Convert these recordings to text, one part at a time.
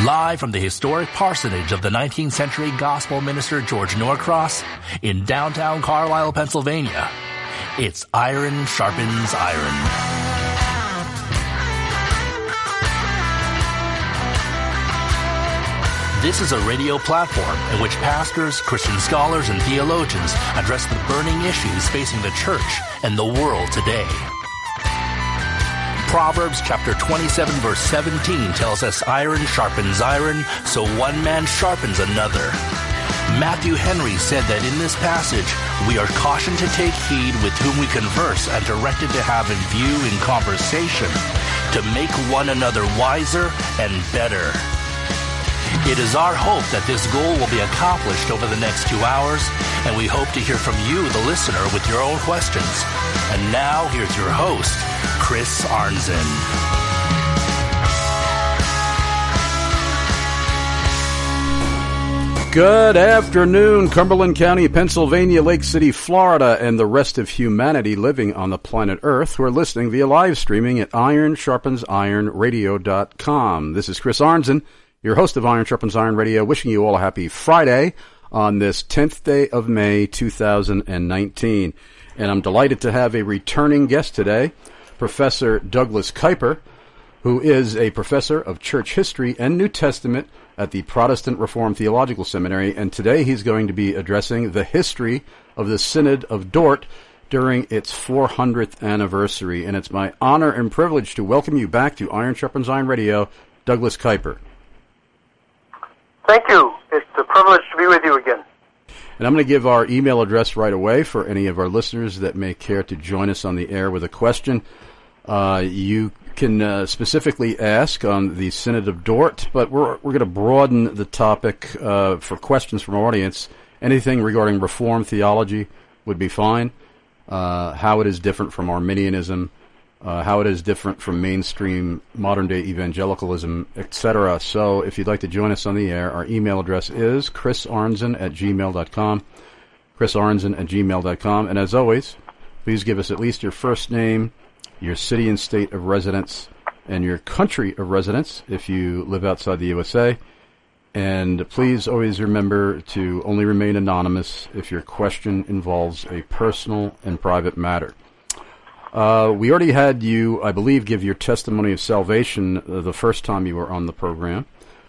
Live from the historic parsonage of the 19th century gospel minister George Norcross in downtown Carlisle, Pennsylvania, it's Iron Sharpens Iron. This is a radio platform in which pastors, Christian scholars, and theologians address the burning issues facing the church and the world today. Proverbs chapter 27 verse 17 tells us iron sharpens iron, so one man sharpens another. Matthew Henry said that in this passage, we are cautioned to take heed with whom we converse and directed to have in view in conversation to make one another wiser and better. It is our hope that this goal will be accomplished over the next 2 hours, and we hope to hear from you, the listener, with your own questions. And now, here's your host, Chris Arnzen. Good afternoon, Cumberland County, Pennsylvania, Lake City, Florida, and the rest of humanity living on the planet Earth who are listening via live streaming at IronSharpensIronRadio.com. This is Chris Arnzen, your host of Iron Sharpens Iron Radio, wishing you all a happy Friday on this 10th day of May, 2019. And I'm delighted to have a returning guest today, Professor Douglas Kuiper, who is a professor of church history and New Testament at the Protestant Reformed Theological Seminary. And today he's going to be addressing the history of the Synod of Dort during its 400th anniversary. And it's my honor and privilege to welcome you back to Iron Sharpens Iron Radio, Douglas Kuiper. Thank you. It's a privilege to be with you again. And I'm going to give our email address right away for any of our listeners that may care to join us on the air with a question. You can specifically ask on the Synod of Dort, but we're going to broaden the topic for questions from our audience. Anything regarding Reformed theology would be fine. How it is different from Arminianism, how it is different from mainstream modern-day evangelicalism, etc. So if you'd like to join us on the air, our email address is chrisarnzen@gmail.com, chrisarnzen@gmail.com. And as always, please give us at least your first name, your city and state of residence, and your country of residence if you live outside the USA. And please always remember to only remain anonymous if your question involves a personal and private matter. We already had you, I believe, give your testimony of salvation the first time you were on the program.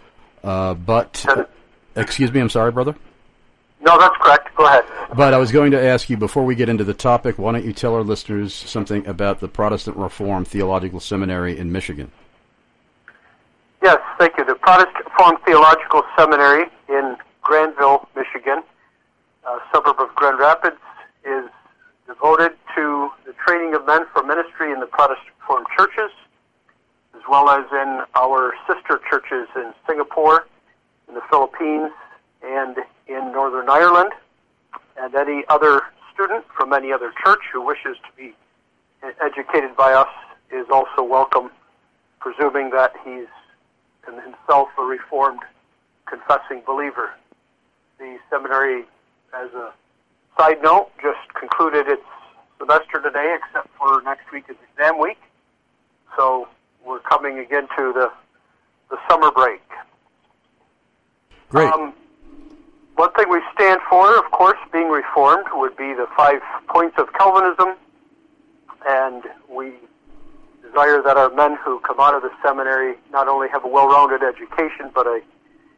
Excuse me, I'm sorry, brother? No, that's correct. Go ahead. But I was going to ask you, before we get into the topic, why don't you tell our listeners something about the Protestant Reformed Theological Seminary in Michigan? Yes, thank you. The Protestant Reformed Theological Seminary in Granville, Michigan, a suburb of Grand Rapids, is devoted to the training of men for ministry in the Protestant Reformed churches, as well as in our sister churches in Singapore, in the Philippines, and in Northern Ireland. And any other student from any other church who wishes to be educated by us is also welcome, presuming that he's himself a Reformed confessing believer. The seminary, as a side note, just concluded its semester today, except for next week is exam week. So we're coming again to the summer break. Great. One thing we stand for, of course, being Reformed, would be the 5 points of Calvinism, and we desire that our men who come out of the seminary not only have a well-rounded education, but a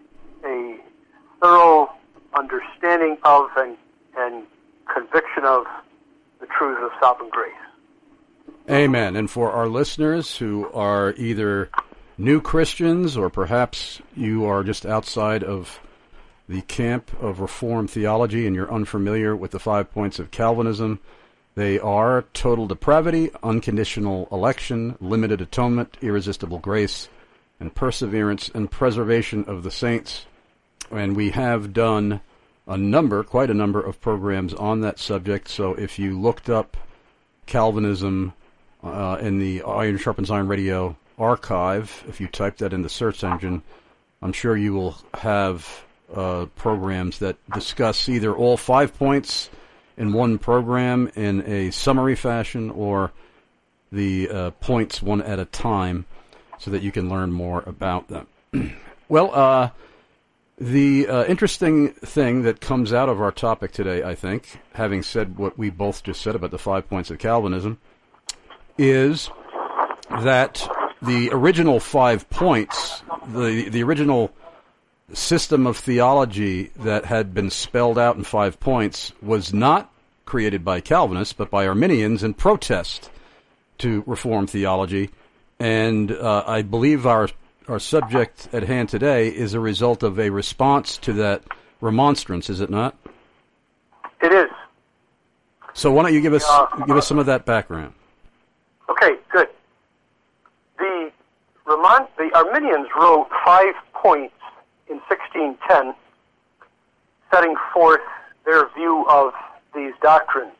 thorough understanding of and conviction of the truths of sovereign grace. Amen. And for our listeners who are either new Christians or perhaps you are just outside of the camp of Reformed theology and you're unfamiliar with the 5 points of Calvinism, they are total depravity, unconditional election, limited atonement, irresistible grace, and perseverance and preservation of the saints. And we have done quite a number of programs on that subject. So if you looked up Calvinism in the Iron Sharpens Iron Radio archive, if you type that in the search engine, I'm sure you will have programs that discuss either all 5 points in one program in a summary fashion or the points one at a time so that you can learn more about them. Well, the interesting thing that comes out of our topic today, I think, having said what we both just said about the 5 points of Calvinism, is that the original 5 points, the original system of theology that had been spelled out in 5 points was not created by Calvinists, but by Arminians in protest to Reformed theology. And I believe our subject at hand today is a result of a response to that remonstrance, is it not? It is. So why don't you give us some of that background? Okay, good. The Arminians wrote 5 points in 1610, setting forth their view of these doctrines.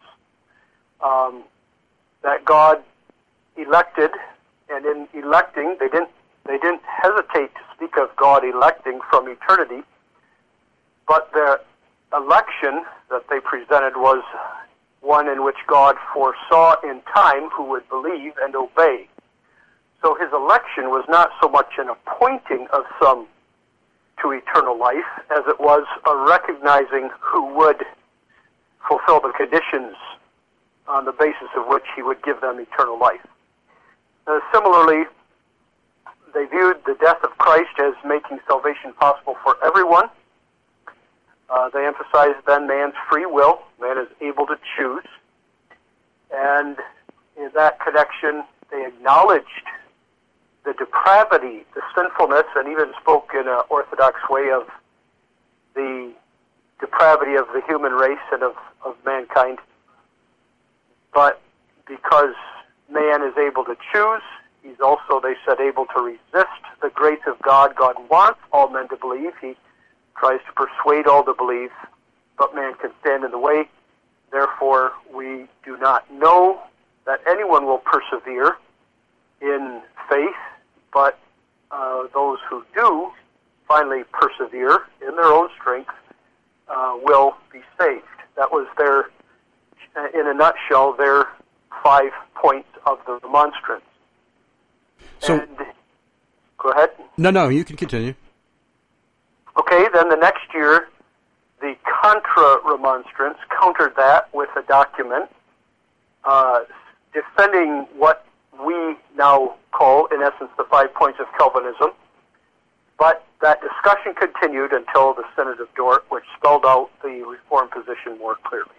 That God elected, and in electing, they didn't hesitate to speak of God electing from eternity, but the election that they presented was one in which God foresaw in time who would believe and obey. So his election was not so much an appointing of some to eternal life as it was a recognizing who would fulfill the conditions on the basis of which he would give them eternal life. Similarly, they viewed the death of Christ as making salvation possible for everyone. They emphasized then man's free will. Man is able to choose. And in that connection, they acknowledged the depravity, the sinfulness, and even spoke in an orthodox way of the depravity of the human race and of mankind. But because man is able to choose, he's also, they said, able to resist the grace of God. God wants all men to believe. He tries to persuade all to believe, but man can stand in the way. Therefore, we do not know that anyone will persevere in faith, but those who do finally persevere in their own strength will be saved. That was their, in a nutshell, their 5 points of the remonstrance. So, and, go ahead. No, you can continue. Okay, then the next year, the Contra-Remonstrance countered that with a document defending what we now call, in essence, the 5 points of Calvinism. But that discussion continued until the Synod of Dort, which spelled out the Reformed position more clearly.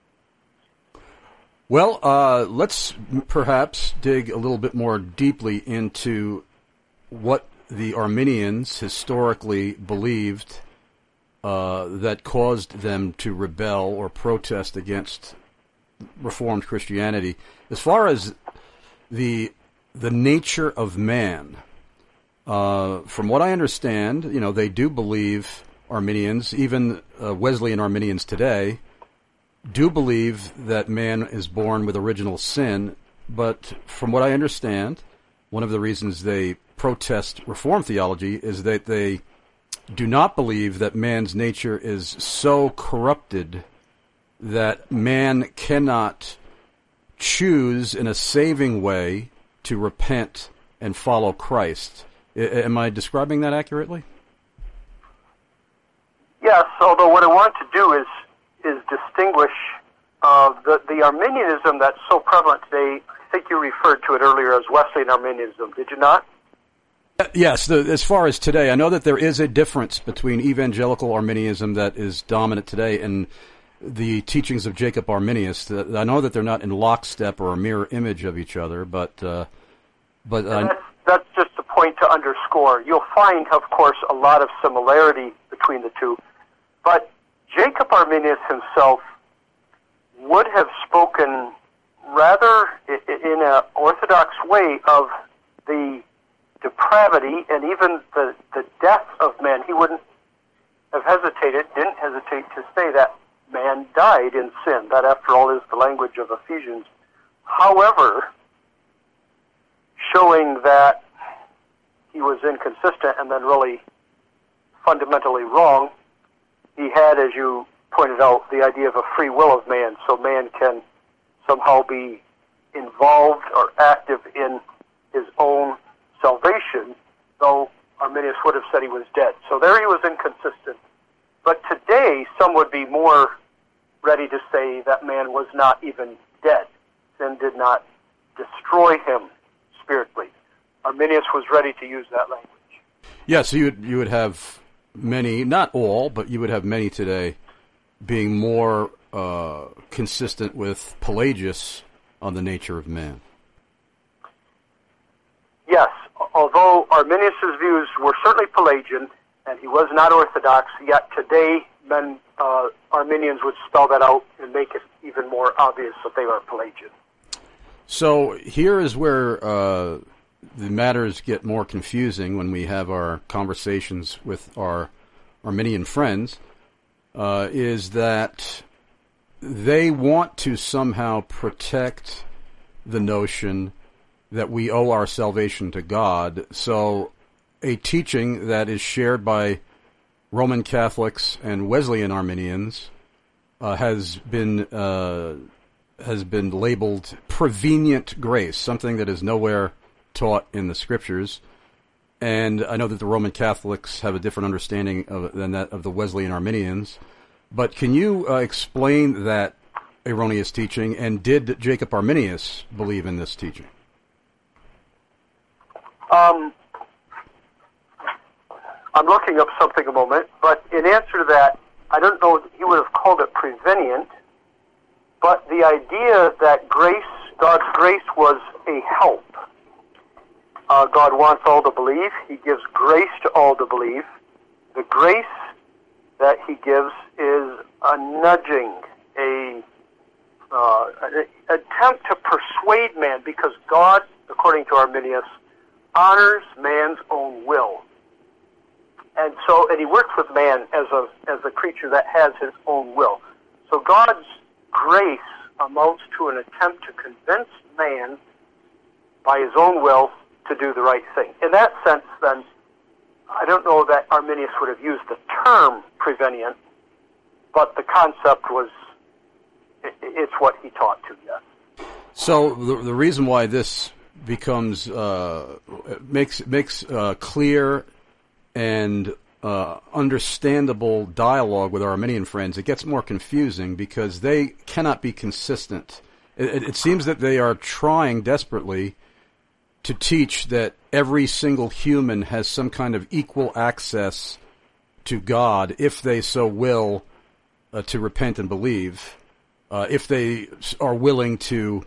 Well, let's perhaps dig a little bit more deeply into what the Arminians historically believed that caused them to rebel or protest against Reformed Christianity. As far as the nature of man, from what I understand, they do believe, Arminians, even Wesleyan Arminians today, do believe that man is born with original sin, but from what I understand, one of the reasons they protest Reformed theology is that they do not believe that man's nature is so corrupted that man cannot choose in a saving way to repent and follow Christ. Am I describing that accurately? Yes, although what I want to do is distinguish the Arminianism that's so prevalent today. I think you referred to it earlier as Wesleyan Arminianism, did you not? Yes, as far as today, I know that there is a difference between evangelical Arminianism that is dominant today and the teachings of Jacob Arminius. I know that they're not in lockstep or a mirror image of each other, but that's just a point to underscore. You'll find, of course, a lot of similarity between the two, but Jacob Arminius himself would have spoken rather in an orthodox way of the depravity and even the death of man. He didn't hesitate to say that man died in sin. That, after all, is the language of Ephesians. However, showing that he was inconsistent and then really fundamentally wrong, he had, as you pointed out, the idea of a free will of man, so man can somehow be involved or active in his own salvation, though Arminius would have said he was dead. So there he was inconsistent. But today, some would be more ready to say that man was not even dead. Sin did not destroy him spiritually. Arminius was ready to use that language. Yes, you would have many, not all, but you would have many today being more consistent with Pelagius on the nature of man. Yes, although Arminius' views were certainly Pelagian, and he was not Orthodox, yet today Arminians would spell that out and make it even more obvious that they are Pelagian. So here is where the matters get more confusing when we have our conversations with our Arminian friends, is that they want to somehow protect the notion that we owe our salvation to God. So a teaching that is shared by Roman Catholics and Wesleyan Arminians has been labeled prevenient grace, something that is nowhere taught in the Scriptures. And I know that the Roman Catholics have a different understanding than that of the Wesleyan Arminians. But can you explain that erroneous teaching, and did Jacob Arminius believe in this teaching? I'm looking up something a moment, but in answer to that, I don't know if he would have called it prevenient, but the idea that God's grace was a help. God wants all to believe. He gives grace to all to believe. The grace that he gives is a nudging, an attempt to persuade man, because God, according to Arminius, honors man's own will. And he works with man as a creature that has his own will. So God's grace amounts to an attempt to convince man by his own will to do the right thing. In that sense, then, I don't know that Arminius would have used the term prevenient, but the concept was, it's what he taught to, yes. So the reason why this becomes, makes clear and understandable dialogue with our Arminian friends, it gets more confusing because they cannot be consistent. It seems that they are trying desperately to teach that every single human has some kind of equal access to God if they so will to repent and believe, if they are willing to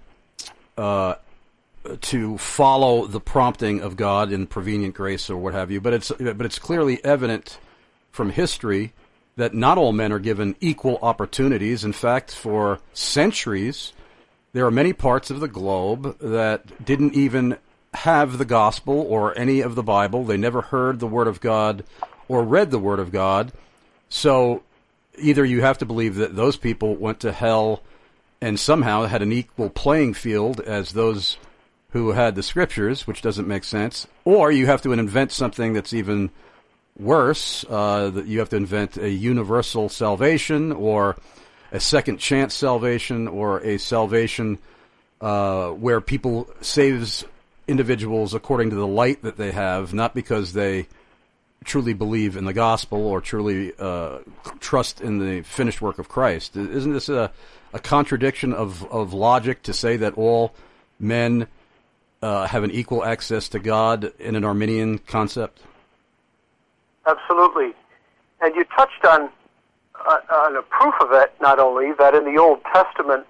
follow the prompting of God in prevenient grace or what have you. But it's clearly evident from history that not all men are given equal opportunities. In fact, for centuries, there are many parts of the globe that didn't even have the gospel or any of the Bible. They never heard the Word of God or read the Word of God. So either you have to believe that those people went to hell and somehow had an equal playing field as those who had the Scriptures, which doesn't make sense, or you have to invent something that's even worse, that you have to invent a universal salvation or a second chance salvation or a salvation where people saves individuals according to the light that they have, not because they truly believe in the gospel or truly trust in the finished work of Christ. Isn't this a contradiction of logic to say that all men have an equal access to God in an Arminian concept? Absolutely. And you touched on a proof of it, not only that in the Old Testament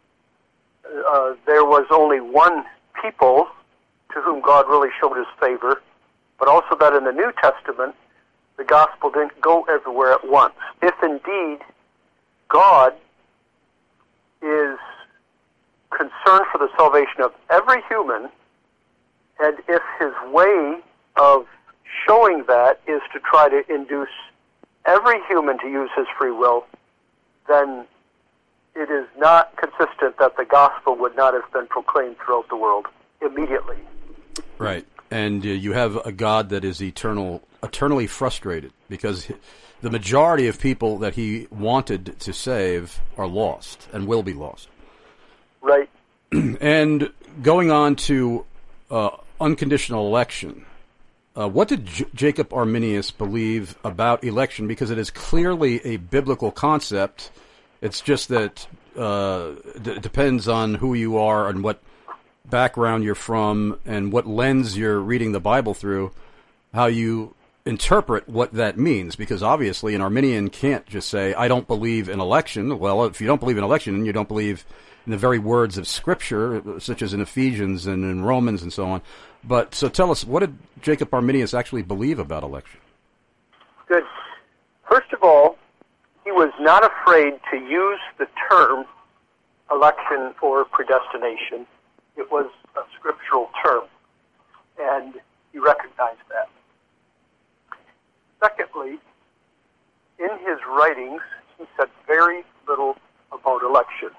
there was only one people to whom God really showed his favor, but also that in the New Testament the gospel didn't go everywhere at once. If indeed God is concerned for the salvation of every human, and if his way of showing that is to try to induce every human to use his free will, then it is not consistent that the gospel would not have been proclaimed throughout the world immediately. Right. And you have a God that is eternally frustrated because the majority of people that he wanted to save are lost and will be lost. Right. And going on to unconditional election, what did Jacob Arminius believe about election? Because it is clearly a biblical concept. It's just that it depends on who you are and what background you're from and what lens you're reading the Bible through, how you interpret what that means. Because obviously an Arminian can't just say, I don't believe in election. Well, if you don't believe in election, and you don't believe in the very words of Scripture, such as in Ephesians and in Romans and so on. But so tell us, what did Jacob Arminius actually believe about election? Good. First of all, he was not afraid to use the term election or predestination. It was a scriptural term, and he recognized that. Secondly, in his writings, he said very little about election.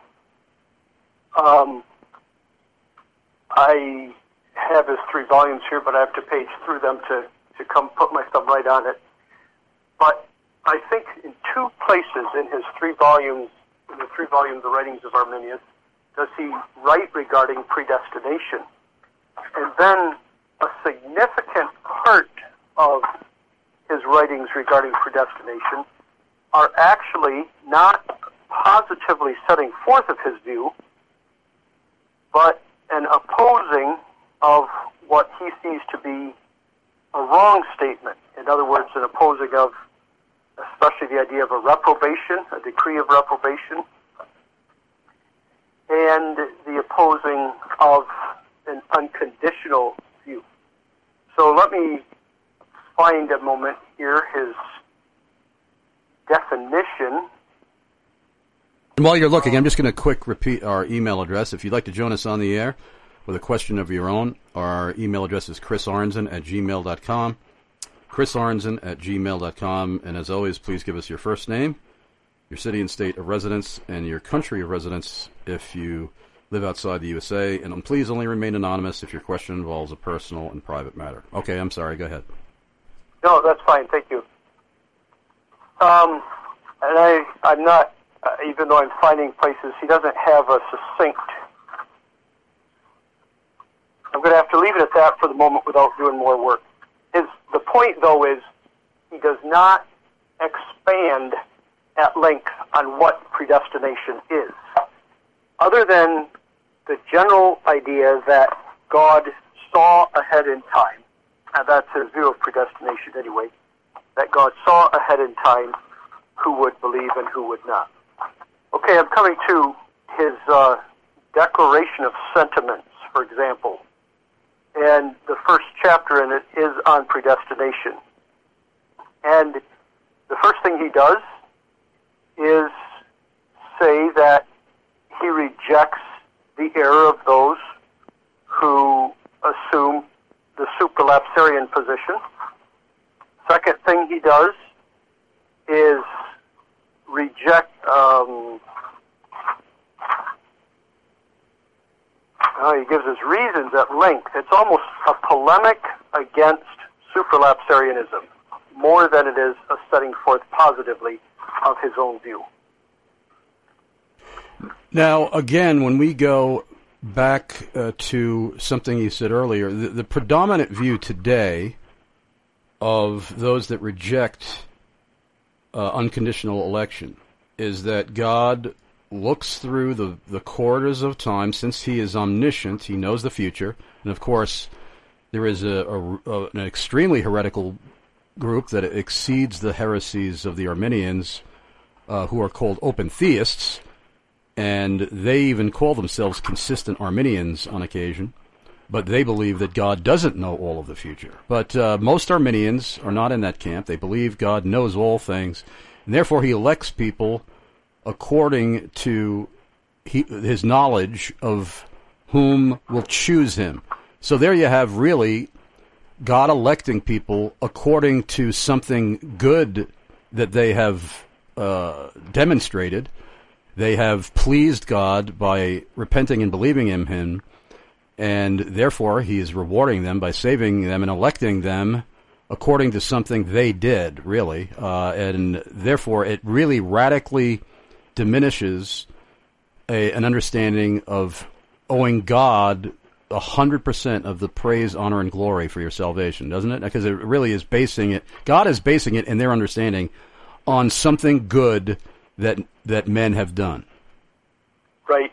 I have his 3 volumes here, but I have to page through them to come put my thumb right on it. But I think in 2 places in his 3 volumes, in the 3 volumes of writings of Arminius, does he write regarding predestination. And then a significant part of his writings regarding predestination are actually not positively setting forth of his view, but an opposing of what he sees to be a wrong statement. In other words, an opposing of especially the idea of a reprobation, a decree of reprobation, and the opposing of an unconditional view. So let me find a moment here his definition. And while you're looking, I'm just going to quick repeat our email address. If you'd like to join us on the air with a question of your own, our email address is chrisarnzen@gmail.com. chrisarnzen@gmail.com. And as always, please give us your first name, your city and state of residence, and your country of residence if you live outside the USA. And please only remain anonymous if your question involves a personal and private matter. Okay, I'm sorry. Go ahead. No, that's fine. Thank you. And I'm not, even though I'm finding places, he doesn't have a succinct. I'm going to have to leave it at that for the moment without doing more work. The point, though, is he does not expand at length on what predestination is, other than the general idea that God saw ahead in time, and that's his view of predestination anyway, that God saw ahead in time who would believe and who would not. Okay, I'm coming to his Declaration of Sentiments, for example. And the first chapter in it is on predestination. And the first thing he does is say that he rejects the error of those who assume the supralapsarian position. Second thing he does is reject, he gives his reasons at length. It's almost a polemic against supralapsarianism, more than it is a setting forth positively of his own view. Now, again, when we go back to something you said earlier, the predominant view today of those that reject unconditional election is that God looks through the corridors of time. Since he is omniscient, he knows the future. And of course, there is an extremely heretical group that exceeds the heresies of the Arminians, who are called open theists, and they even call themselves consistent Arminians on occasion. But they believe that God doesn't know all of the future. But most Arminians are not in that camp. They believe God knows all things, and therefore he elects people according to his knowledge of whom will choose him. So there you have really God electing people according to something good that they have demonstrated. They have pleased God by repenting and believing in him, and therefore he is rewarding them by saving them and electing them according to something they did, really. And therefore it really radically diminishes an understanding of owing God 100% of the praise, honor, and glory for your salvation, doesn't it? Because it really is basing it, God is basing it in their understanding on something good that men have done. Right.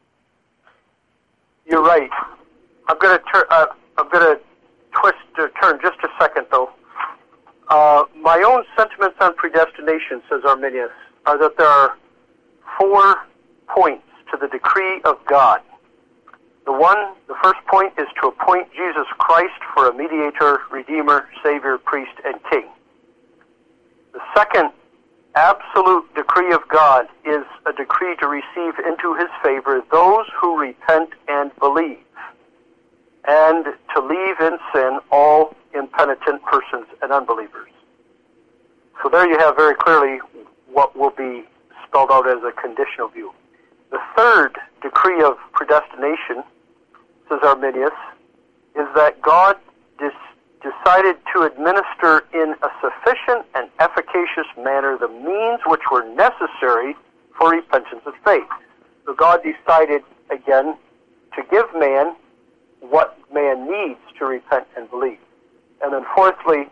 You're right. I'm going to turn just a second, though. My own sentiments on predestination, says Arminius, are that there are 4 points to the decree of God. The first point is to appoint Jesus Christ for a mediator, redeemer, savior, priest, and king. The second absolute decree of God is a decree to receive into his favor those who repent and believe, and to leave in sin all impenitent persons and unbelievers. So there you have very clearly what will be spelled out as a conditional view. The third decree of predestination, says Arminius, is that God decided to administer in a sufficient and efficacious manner the means which were necessary for repentance of faith. So God decided, again, to give man what man needs to repent and believe. And then fourthly,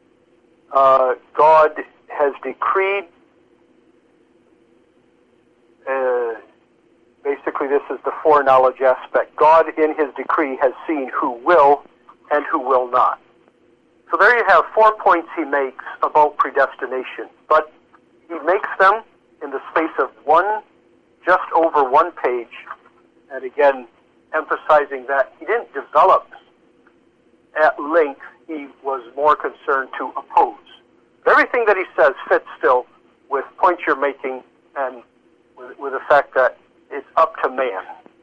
God has decreed, basically this is the foreknowledge aspect. God in his decree has seen who will and who will not. So there you have 4 points he makes about predestination, but he makes them in the space of just over one page, and again, emphasizing that he didn't develop at length, he was more concerned to oppose. Everything that he says fits still with points you're making and with the fact that it's up to man.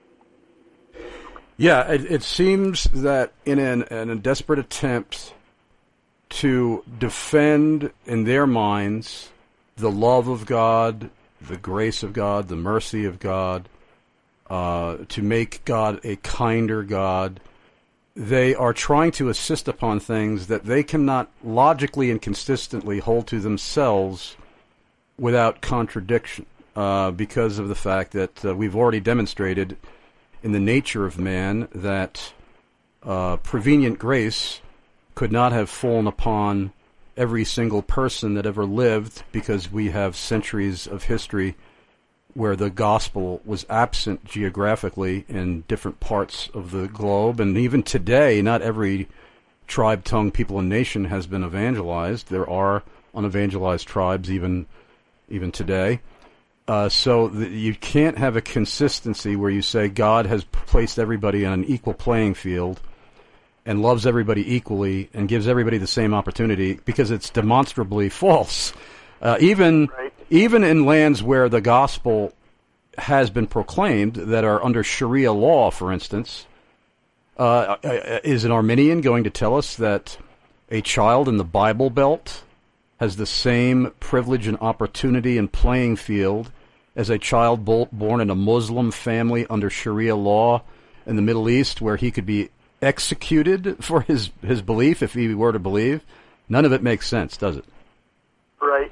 Yeah, it seems that in a desperate attempt to defend in their minds the love of God, the grace of God, the mercy of God, to make God a kinder God, they are trying to insist upon things that they cannot logically and consistently hold to themselves without contradiction, because of the fact that we've already demonstrated in the nature of man that prevenient grace could not have fallen upon every single person that ever lived, because we have centuries of history where the gospel was absent geographically in different parts of the globe. And even today, not every tribe, tongue, people, and nation has been evangelized. There are unevangelized tribes even today. So you can't have a consistency where you say God has placed everybody on an equal playing field and loves everybody equally and gives everybody the same opportunity, because it's demonstrably false. Even in lands where the gospel has been proclaimed, that are under Sharia law, for instance, is an Arminian going to tell us that a child in the Bible Belt has the same privilege and opportunity and playing field as a child born in a Muslim family under Sharia law in the Middle East, where he could be executed for his belief if he were to believe? None of it makes sense, does it? Right.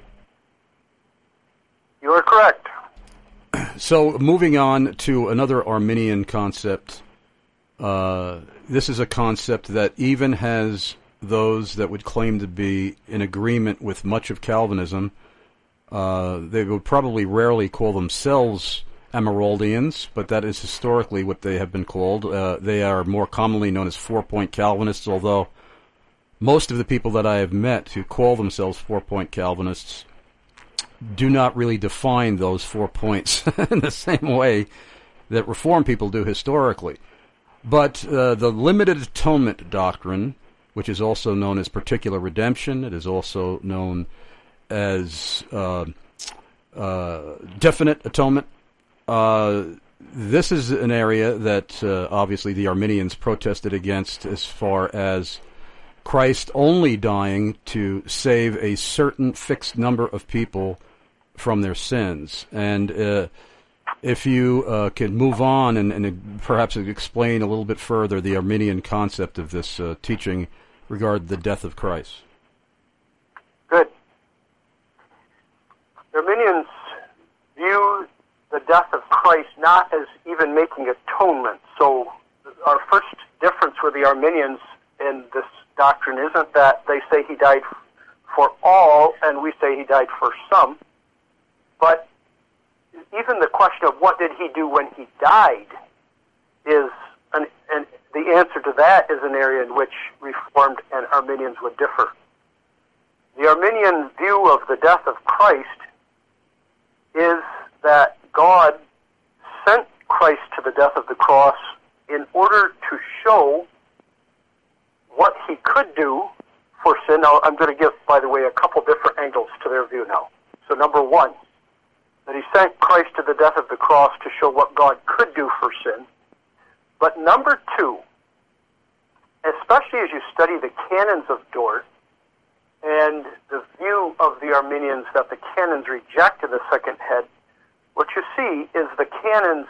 You are correct. So moving on to another Arminian concept, this is a concept that even has those that would claim to be in agreement with much of Calvinism. They would probably rarely call themselves Emeraldians, but that is historically what they have been called. They are more commonly known as 4-point Calvinists, although most of the people that I have met who call themselves 4-point Calvinists do not really define those 4 points in the same way that Reformed people do historically. But the limited atonement doctrine, which is also known as particular redemption, it is also known as definite atonement. This is an area that obviously the Arminians protested against, as far as Christ only dying to save a certain fixed number of people from their sins. And if you can move on and perhaps explain a little bit further the Arminian concept of this teaching regarding the death of Christ. Good. The Arminians view the death of Christ not as even making atonement. So our first difference with the Arminians in this doctrine isn't that they say he died for all and we say he died for some, but even the question of what did he do when he died is, and the answer to that is an area in which Reformed and Arminians would differ. The Arminian view of the death of Christ is that God sent Christ to the death of the cross in order to show what he could do for sin. Now, I'm going to give, by the way, a couple different angles to their view now. So number one, that he sent Christ to the death of the cross to show what God could do for sin. But number two, especially as you study the canons of Dort and the view of the Arminians that the canons reject in the second head, what you see is the canons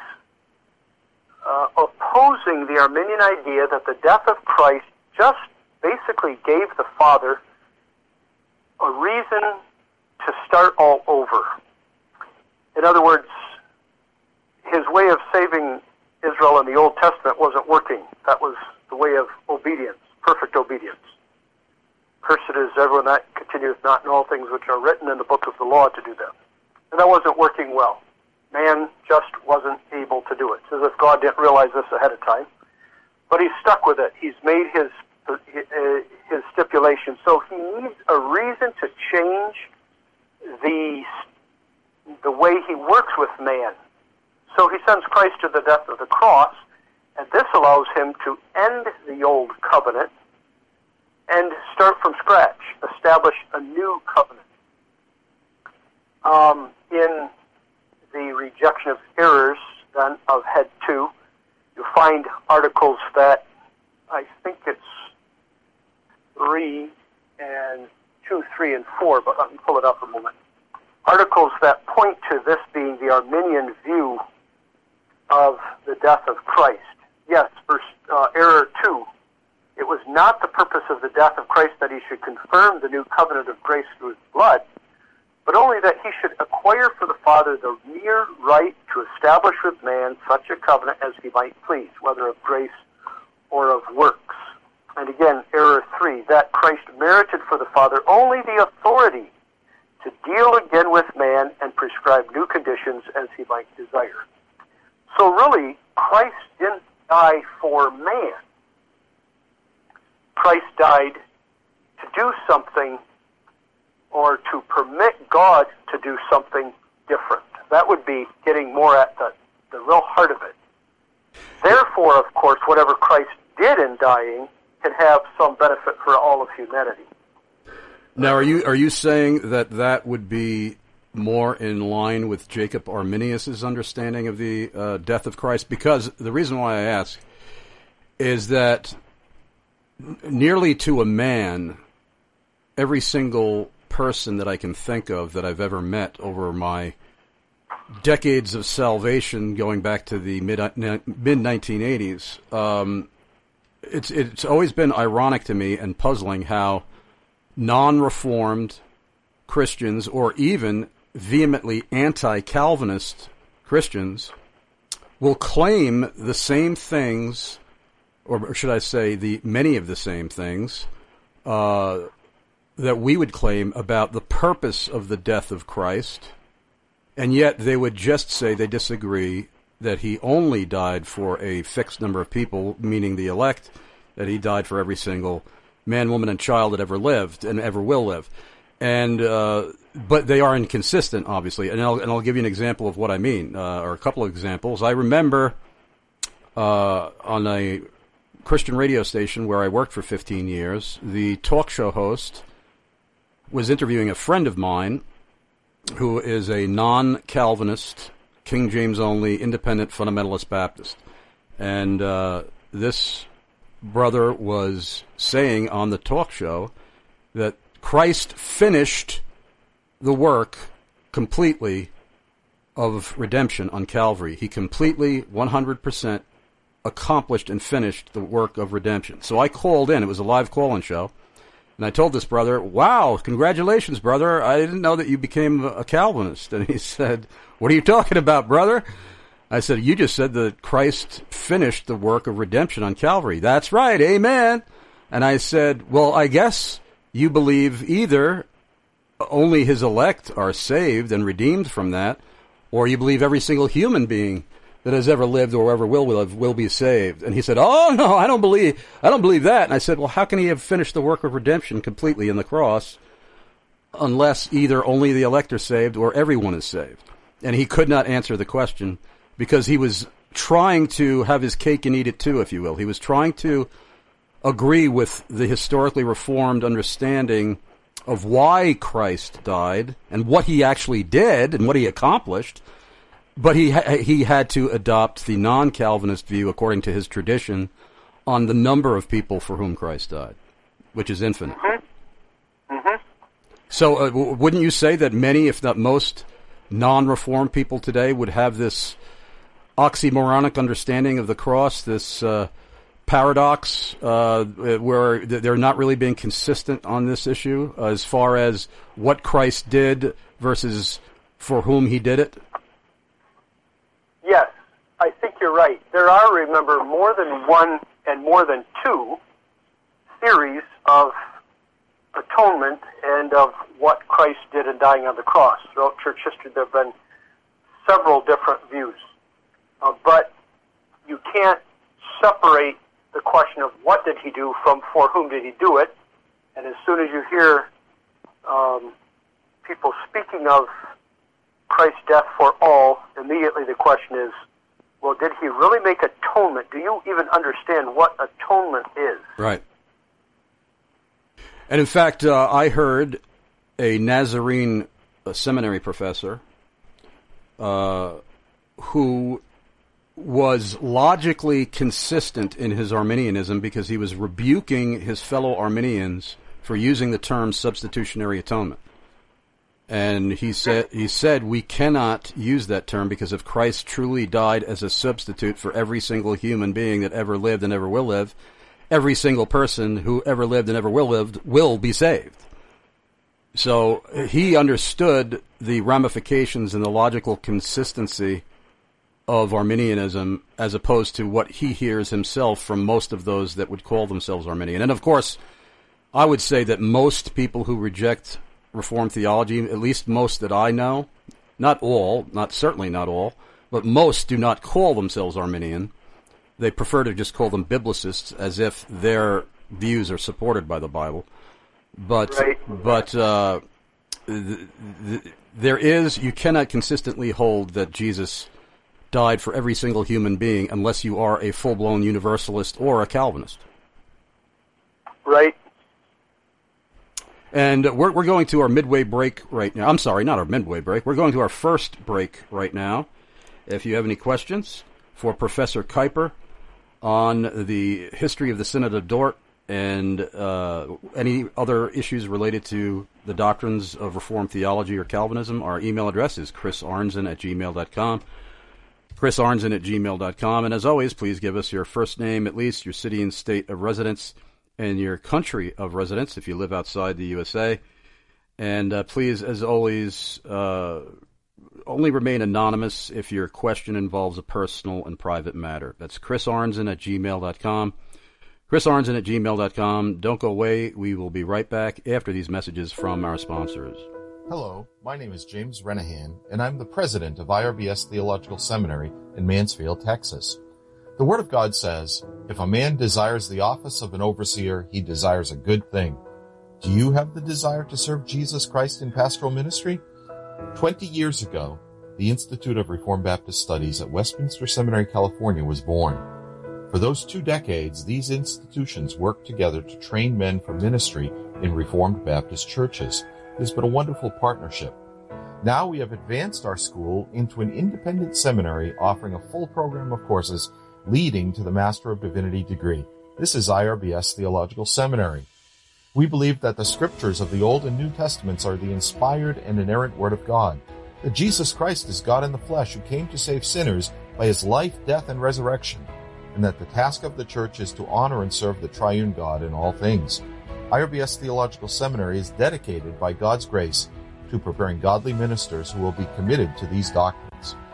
opposing the Arminian idea that the death of Christ just basically gave the Father a reason to start all over. In other words, his way of saving Israel in the Old Testament wasn't working. That was the way of obedience, perfect obedience. Cursed is everyone that continueth not in all things which are written in the book of the law to do them. And that wasn't working well. Man just wasn't able to do it. It's as if God didn't realize this ahead of time. But he's stuck with it. He's made his stipulation. So he needs a reason to change the way he works with man. So he sends Christ to the death of the cross, and this allows him to end the old covenant and start from scratch, establish a new covenant. In the rejection of errors, then, of Head 2, you'll find articles that, I think it's 3 and 2, 3, and 4, but let me pull it up a moment. Articles that point to this being the Arminian view of the death of Christ. Yes, error 2. It was not the purpose of the death of Christ that he should confirm the new covenant of grace through his blood, but only that he should acquire for the Father the mere right to establish with man such a covenant as he might please, whether of grace or of works. And again, error 3, that Christ merited for the Father only the authority to deal again with man and prescribe new conditions as he might desire. So really, Christ didn't die for man. Christ died to do something, or to permit God to do something different. That would be getting more at the real heart of it. Therefore, of course, whatever Christ did in dying can have some benefit for all of humanity. Now, are you saying that would be more in line with Jacob Arminius's understanding of the death of Christ? Because the reason why I ask is that nearly to a man, every single person that I can think of that I've ever met over my decades of salvation going back to the mid-1980s, it's always been ironic to me and puzzling how non-Reformed Christians, or even vehemently anti-Calvinist Christians, will claim the same things, or should I say many of the same things, that we would claim about the purpose of the death of Christ, and yet they would just say they disagree that he only died for a fixed number of people, meaning the elect, that he died for every single man, woman, and child that ever lived and ever will live. And but they are inconsistent, obviously. And I'll give you an example of what I mean, or a couple of examples. I remember on a Christian radio station where I worked for 15 years, the talk show host was interviewing a friend of mine who is a non-Calvinist, King James only, independent fundamentalist Baptist. And this brother was saying on the talk show that Christ finished the work completely of redemption on Calvary. He completely, 100% accomplished and finished the work of redemption. So I called in. It was a live call-in show. And I told this brother, wow, congratulations, brother. I didn't know that you became a Calvinist. And he said, what are you talking about, brother? I said, you just said that Christ finished the work of redemption on Calvary. That's right, amen. And I said, well, I guess you believe either only his elect are saved and redeemed from that, or you believe every single human being that has ever lived or ever will live will be saved. And he said, oh, no, I don't believe that. And I said, well, how can he have finished the work of redemption completely in the cross unless either only the elect are saved or everyone is saved? And he could not answer the question because he was trying to have his cake and eat it too, if you will. He was trying to agree with the historically reformed understanding of why Christ died and what he actually did and what he accomplished, but he had to adopt the non-Calvinist view according to his tradition on the number of people for whom Christ died, which is infinite. Mm-hmm. Mm-hmm. So wouldn't you say that many, if not most, non-reformed people today would have this oxymoronic understanding of the cross, this paradox where they're not really being consistent on this issue as far as what Christ did versus for whom he did it? Yes, I think you're right. There are, remember, more than one and more than two theories of atonement and of what Christ did in dying on the cross. Throughout church history, there have been several different views. But you can't separate the question of what did he do from for whom did he do it. And as soon as you hear people speaking of Christ's death for all, immediately the question is, well, did he really make atonement? Do you even understand what atonement is? Right. And in fact, I heard a Nazarene seminary professor who was logically consistent in his Arminianism because he was rebuking his fellow Arminians for using the term substitutionary atonement. And he said we cannot use that term because if Christ truly died as a substitute for every single human being that ever lived and ever will live, every single person who ever lived and ever will live will be saved. So he understood the ramifications and the logical consistency of Arminianism as opposed to what he hears himself from most of those that would call themselves Arminian. And of course, I would say that most people who reject Reformed theology, at least most that I know, not all, certainly not all, but most do not call themselves Arminian. They prefer to just call them biblicists as if their views are supported by the Bible. But you cannot consistently hold that Jesus died for every single human being unless you are a full-blown universalist or a Calvinist. Right. And we're going to our midway break right now. I'm sorry, not our midway break. We're going to our first break right now. If you have any questions for Professor Kuyper on the history of the Synod of Dort and any other issues related to the doctrines of Reformed theology or Calvinism, our email address is chrisarnzen@gmail.com. chrisarnzen@gmail.com. And as always, please give us your first name, at least your city and state of residence, and your country of residence if you live outside the USA. And please, as always, only remain anonymous if your question involves a personal and private matter. That's chrisarnzen@gmail.com. chrisarnzen@gmail.com. Don't go away. We will be right back after these messages from our sponsors. Hello, my name is James Renahan, and I'm the president of IRBS Theological Seminary in Mansfield, Texas. The Word of God says, if a man desires the office of an overseer, he desires a good thing. Do you have the desire to serve Jesus Christ in pastoral ministry? 20 years ago, the Institute of Reformed Baptist Studies at Westminster Seminary, California was born. For those 2 decades, these institutions worked together to train men for ministry in Reformed Baptist churches. It has been a wonderful partnership. Now we have advanced our school into an independent seminary offering a full program of courses leading to the Master of Divinity degree. This is IRBS Theological Seminary. We believe that the scriptures of the Old and New Testaments are the inspired and inerrant Word of God, that Jesus Christ is God in the flesh who came to save sinners by his life, death, and resurrection, and that the task of the church is to honor and serve the triune God in all things. IRBS Theological Seminary is dedicated by God's grace to preparing godly ministers who will be committed to these doctrines.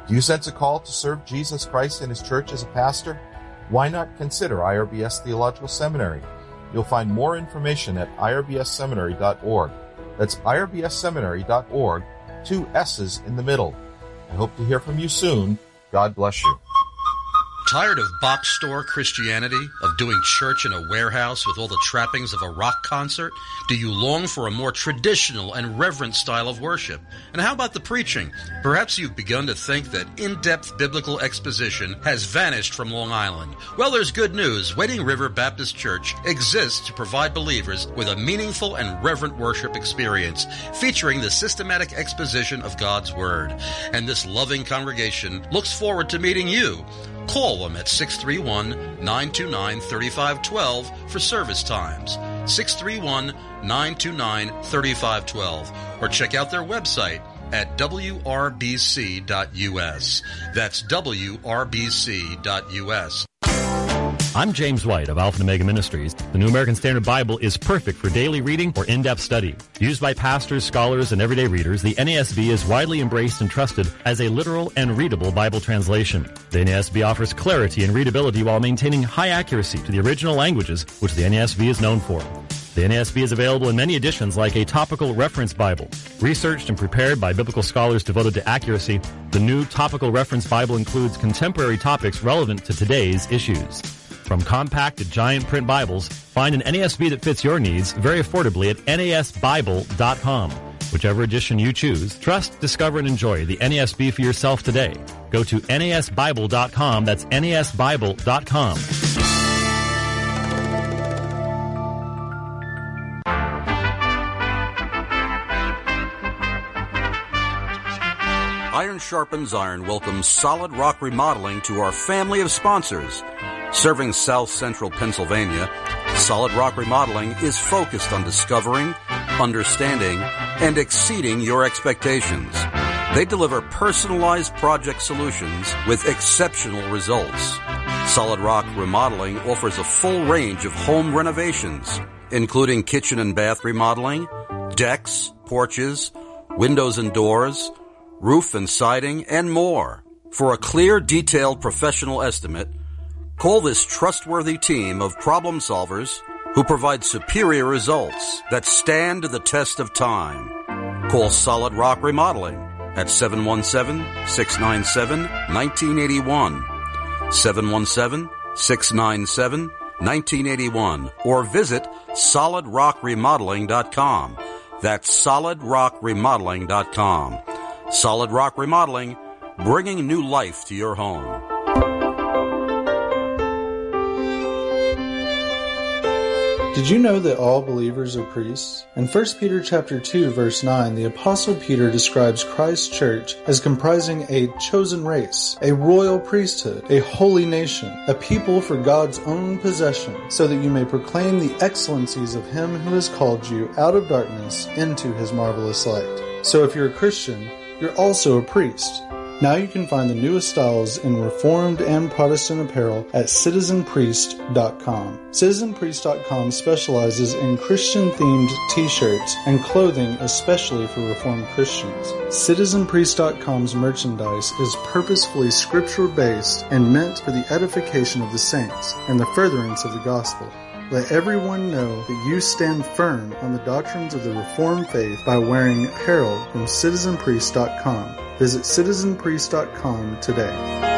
Do you sense a call to serve Jesus Christ in His church as a pastor? Why not consider IRBS Theological Seminary? You'll find more information at irbsseminary.org. That's irbsseminary.org, 2 S's in the middle. I hope to hear from you soon. God bless you. Tired of box store Christianity, of doing church in a warehouse with all the trappings of a rock concert? Do you long for a more traditional and reverent style of worship? And how about the preaching? Perhaps you've begun to think that in-depth biblical exposition has vanished from Long Island. Well, there's good news. Wading River Baptist Church exists to provide believers with a meaningful and reverent worship experience, featuring the systematic exposition of God's Word. And this loving congregation looks forward to meeting you. Call them at 631-929-3512 for service times. 631-929-3512. Or check out their website at wrbc.us. That's wrbc.us. I'm James White of Alpha and Omega Ministries. The New American Standard Bible is perfect for daily reading or in-depth study. Used by pastors, scholars, and everyday readers, the NASB is widely embraced and trusted as a literal and readable Bible translation. The NASB offers clarity and readability while maintaining high accuracy to the original languages, which the NASB is known for. The NASB is available in many editions like a topical reference Bible. Researched and prepared by biblical scholars devoted to accuracy, the new topical reference Bible includes contemporary topics relevant to today's issues. From compact to giant print Bibles, find an NASB that fits your needs very affordably at nasbible.com. Whichever edition you choose, trust, discover, and enjoy the NASB for yourself today. Go to nasbible.com. That's nasbible.com. Iron Sharpens Iron welcomes Solid Rock Remodeling to our family of sponsors. Serving South Central Pennsylvania, Solid Rock Remodeling is focused on discovering, understanding, and exceeding your expectations. They deliver personalized project solutions with exceptional results. Solid Rock Remodeling offers a full range of home renovations, including kitchen and bath remodeling, decks, porches, windows and doors, roof and siding, and more. For a clear, detailed professional estimate, call this trustworthy team of problem solvers who provide superior results that stand the test of time. Call Solid Rock Remodeling at 717-697-1981, 717-697-1981, or visit solidrockremodeling.com. That's solidrockremodeling.com. Solid Rock Remodeling, bringing new life to your home. Did you know that all believers are priests? In 1 Peter chapter 2, verse 9, the Apostle Peter describes Christ's church as comprising a chosen race, a royal priesthood, a holy nation, a people for God's own possession, so that you may proclaim the excellencies of Him who has called you out of darkness into His marvelous light. So if you're a Christian, you're also a priest. Now you can find the newest styles in Reformed and Protestant apparel at citizenpriest.com. Citizenpriest.com specializes in Christian-themed t-shirts and clothing especially for Reformed Christians. Citizenpriest.com's merchandise is purposefully scripture-based and meant for the edification of the saints and the furtherance of the gospel. Let everyone know that you stand firm on the doctrines of the Reformed faith by wearing apparel from citizenpriest.com. Visit citizenpriest.com today.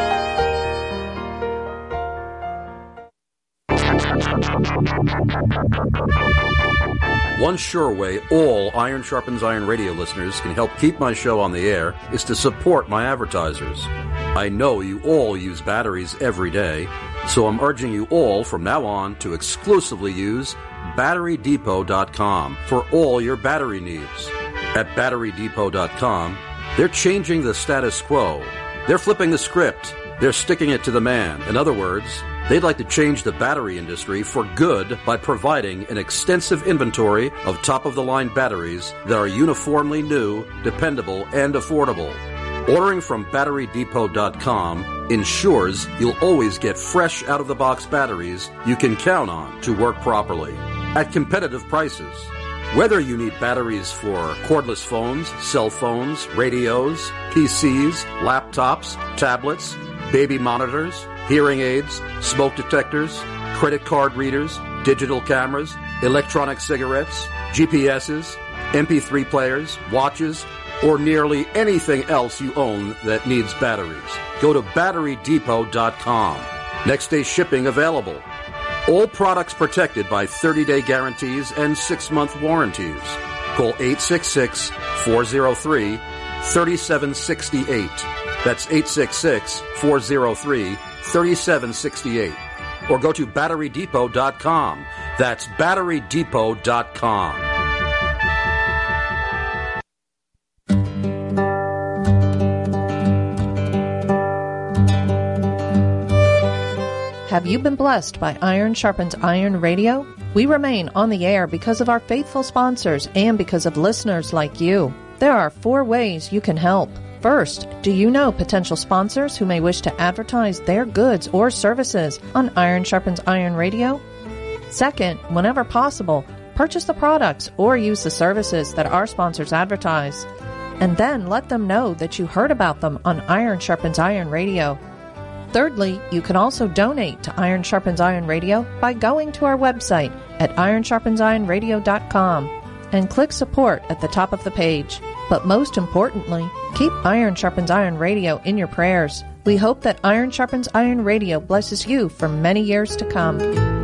One sure way all Iron Sharpens Iron radio listeners can help keep my show on the air is to support my advertisers. I know you all use batteries every day, so I'm urging you all from now on to exclusively use BatteryDepot.com for all your battery needs. At BatteryDepot.com, they're changing the status quo. They're flipping the script. They're sticking it to the man. In other words, they'd like to change the battery industry for good by providing an extensive inventory of top-of-the-line batteries that are uniformly new, dependable, and affordable. Ordering from BatteryDepot.com ensures you'll always get fresh out-of-the-box batteries you can count on to work properly at competitive prices. Whether you need batteries for cordless phones, cell phones, radios, PCs, laptops, tablets, baby monitors, hearing aids, smoke detectors, credit card readers, digital cameras, electronic cigarettes, GPSs, MP3 players, watches, or nearly anything else you own that needs batteries, go to BatteryDepot.com. Next day shipping available. All products protected by 30-day guarantees and 6-month warranties. Call 866-403-3768. That's 866-403-3768. Or go to BatteryDepot.com. That's BatteryDepot.com. Have you been blessed by Iron Sharpens Iron Radio? We remain on the air because of our faithful sponsors and because of listeners like you. There are 4 ways you can help. First, do you know potential sponsors who may wish to advertise their goods or services on Iron Sharpens Iron Radio? Second, whenever possible, purchase the products or use the services that our sponsors advertise. And then let them know that you heard about them on Iron Sharpens Iron Radio. Thirdly, you can also donate to Iron Sharpens Iron Radio by going to our website at ironsharpensironradio.com and click support at the top of the page. But most importantly, keep Iron Sharpens Iron Radio in your prayers. We hope that Iron Sharpens Iron Radio blesses you for many years to come.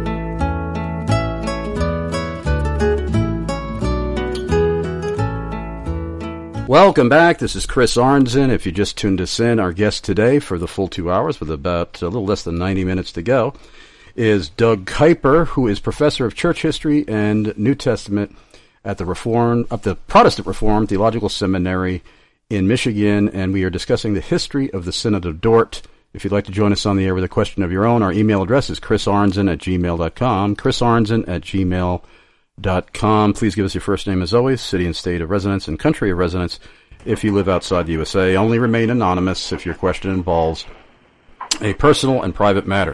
Welcome back. This is Chris Arnzen. If you just tuned us in, our guest today for the full 2 hours with about a little less than 90 minutes to go is Doug Kuiper, who is professor of church history and New Testament at the Protestant Reformed Theological Seminary in Michigan, and we are discussing the history of the Synod of Dort. If you'd like to join us on the air with a question of your own, our email address is chrisarnzen@gmail.com, chrisarnzen@gmail.com. Please give us your first name as always, city and state of residence, and country of residence if you live outside the USA. Only remain anonymous if your question involves a personal and private matter.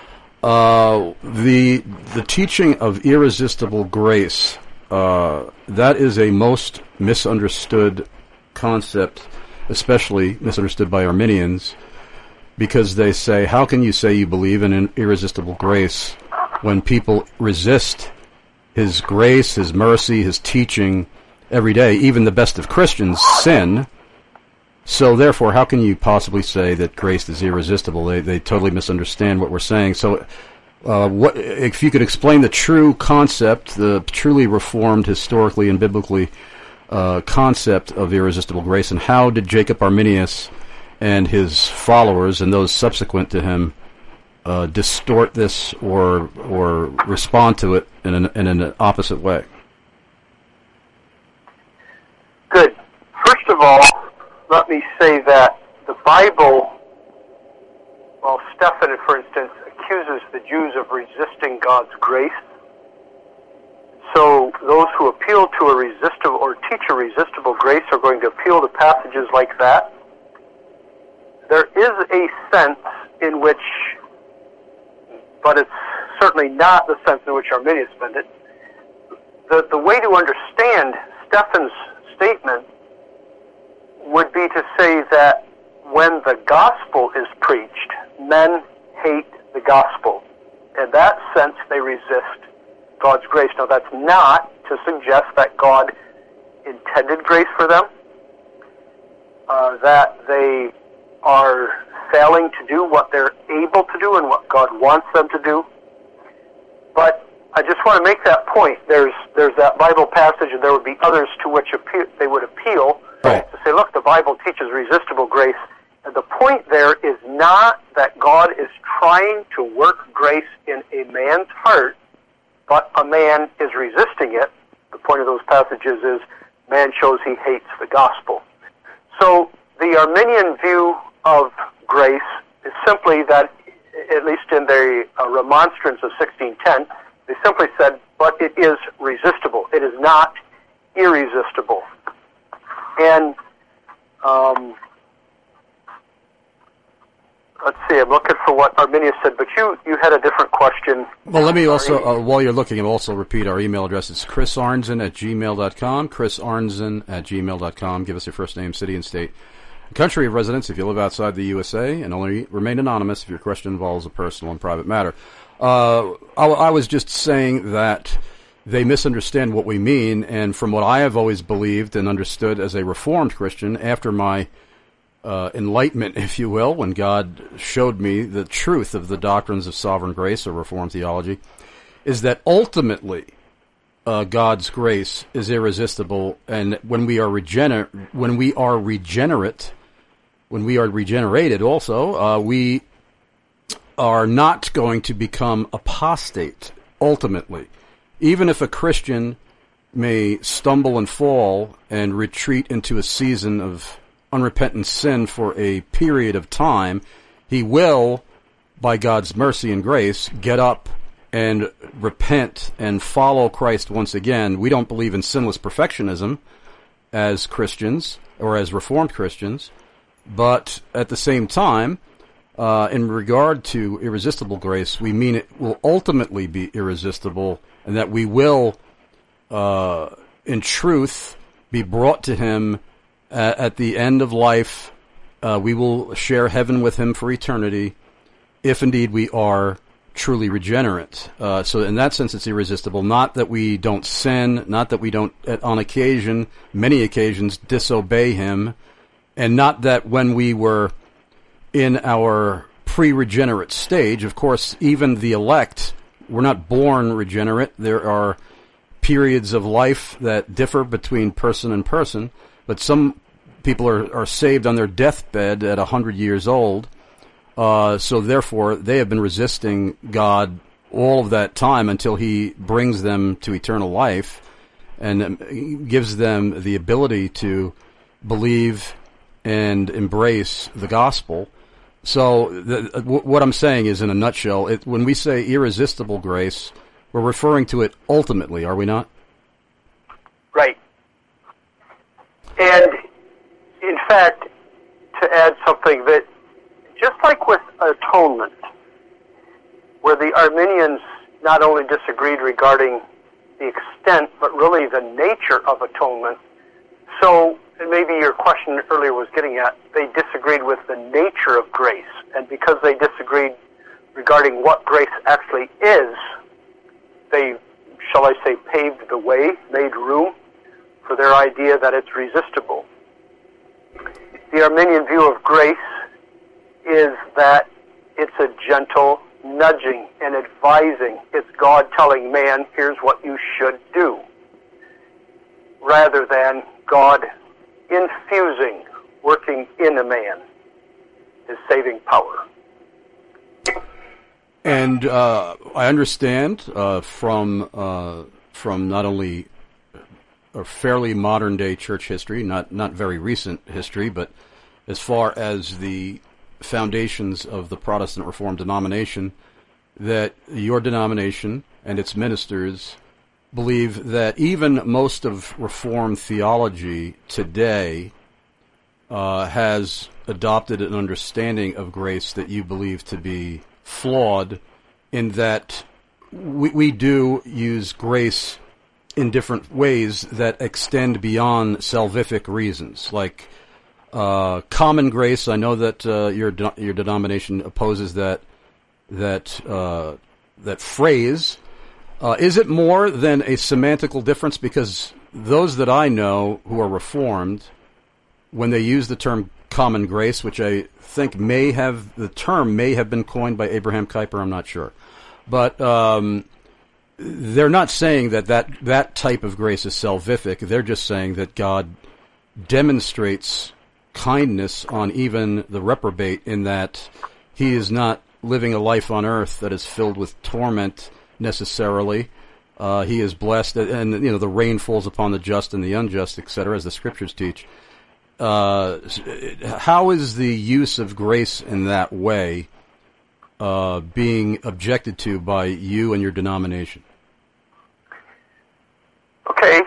The teaching of irresistible grace, that is a most misunderstood concept, especially misunderstood by Arminians, because they say, how can you say you believe in an irresistible grace when people resist His grace, His mercy, His teaching every day? Even the best of Christians sin. So therefore, how can you possibly say that grace is irresistible? They totally misunderstand what we're saying. So what if you could explain the true concept, the truly reformed, historically and biblically concept of irresistible grace, and how did Jacob Arminius and his followers and those subsequent to him distort this or respond to it in an opposite way? Good. First of all, let me say that the Bible, well, Stephen, for instance, accuses the Jews of resisting God's grace. So those who appeal to a resistible or teach a resistible grace are going to appeal to passages like that. There is a sense in which, but it's certainly not the sense in which Arminius meant it. The way to understand Stephen's statement would be to say that when the gospel is preached, men hate the gospel. In that sense, they resist God's grace. Now, that's not to suggest that God intended grace for them, that they are failing to do what they're able to do and what God wants them to do. But I just want to make that point. There's that Bible passage, and there would be others to which they would appeal to say, look, the Bible teaches resistible grace. And the point there is not that God is trying to work grace in a man's heart, but a man is resisting it. The point of those passages is man shows he hates the gospel. So the Arminian view of grace is simply that, at least in the remonstrance of 1610, they simply said, but it is resistible. It is not irresistible. And let's see, I'm looking for what Arminius said, but you had a different question. Well, let me also, while you're looking, I'll also repeat our email address. It's chrisarnzen@gmail.com, chrisarnzen@gmail.com. Give us your first name, city, and state. Country of residence if you live outside the USA, and only remain anonymous if your question involves a personal and private matter. I was just saying that they misunderstand what we mean, and from what I have always believed and understood as a Reformed Christian, after my enlightenment, if you will, when God showed me the truth of the doctrines of sovereign grace or Reformed theology, is that ultimately God's grace is irresistible, and when we are regenerated also, we are not going to become apostate, ultimately. Even if a Christian may stumble and fall and retreat into a season of unrepentant sin for a period of time, he will, by God's mercy and grace, get up and repent and follow Christ once again. We don't believe in sinless perfectionism as Christians, or as Reformed Christians, but at the same time, in regard to irresistible grace, we mean it will ultimately be irresistible, and that we will, in truth, be brought to Him at the end of life. We will share heaven with Him for eternity, if indeed we are truly regenerate. So in that sense, it's irresistible. Not that we don't sin, not that we don't, on occasion, many occasions, disobey Him, and not that when we were in our pre-regenerate stage, of course, even the elect, we're not born regenerate. There are periods of life that differ between person and person, but some people are saved on their deathbed at 100 years old, so therefore they have been resisting God all of that time until He brings them to eternal life and gives them the ability to believe and embrace the gospel. So what I'm saying is, in a nutshell, when we say irresistible grace, we're referring to it ultimately, are we not? Right. And in fact, to add something, that just like with atonement, where the Arminians not only disagreed regarding the extent, but really the nature of atonement, so maybe your question earlier was getting at, they disagreed with the nature of grace, and because they disagreed regarding what grace actually is, they, shall I say, paved the way, made room for their idea that it's resistible. The Arminian view of grace is that it's a gentle nudging and advising. It's God telling man, here's what you should do, rather than God infusing, working in a man, his saving power. And I understand from not only a fairly modern day church history, not very recent history, but as far as the foundations of the Protestant Reformed denomination, that your denomination and its ministers believe that even most of Reformed theology today has adopted an understanding of grace that you believe to be flawed, in that we do use grace in different ways that extend beyond salvific reasons, like common grace. I know that your denomination opposes that phrase. Is it more than a semantical difference? Because those that I know who are Reformed, when they use the term common grace, which I think the term may have been coined by Abraham Kuyper, I'm not sure, but they're not saying that type of grace is salvific. They're just saying that God demonstrates kindness on even the reprobate, in that He is not living a life on earth that is filled with torment necessarily. He is blessed, and the rain falls upon the just and the unjust, etc., as the Scriptures teach. How is the use of grace in that way being objected to by you and your denomination? Okay.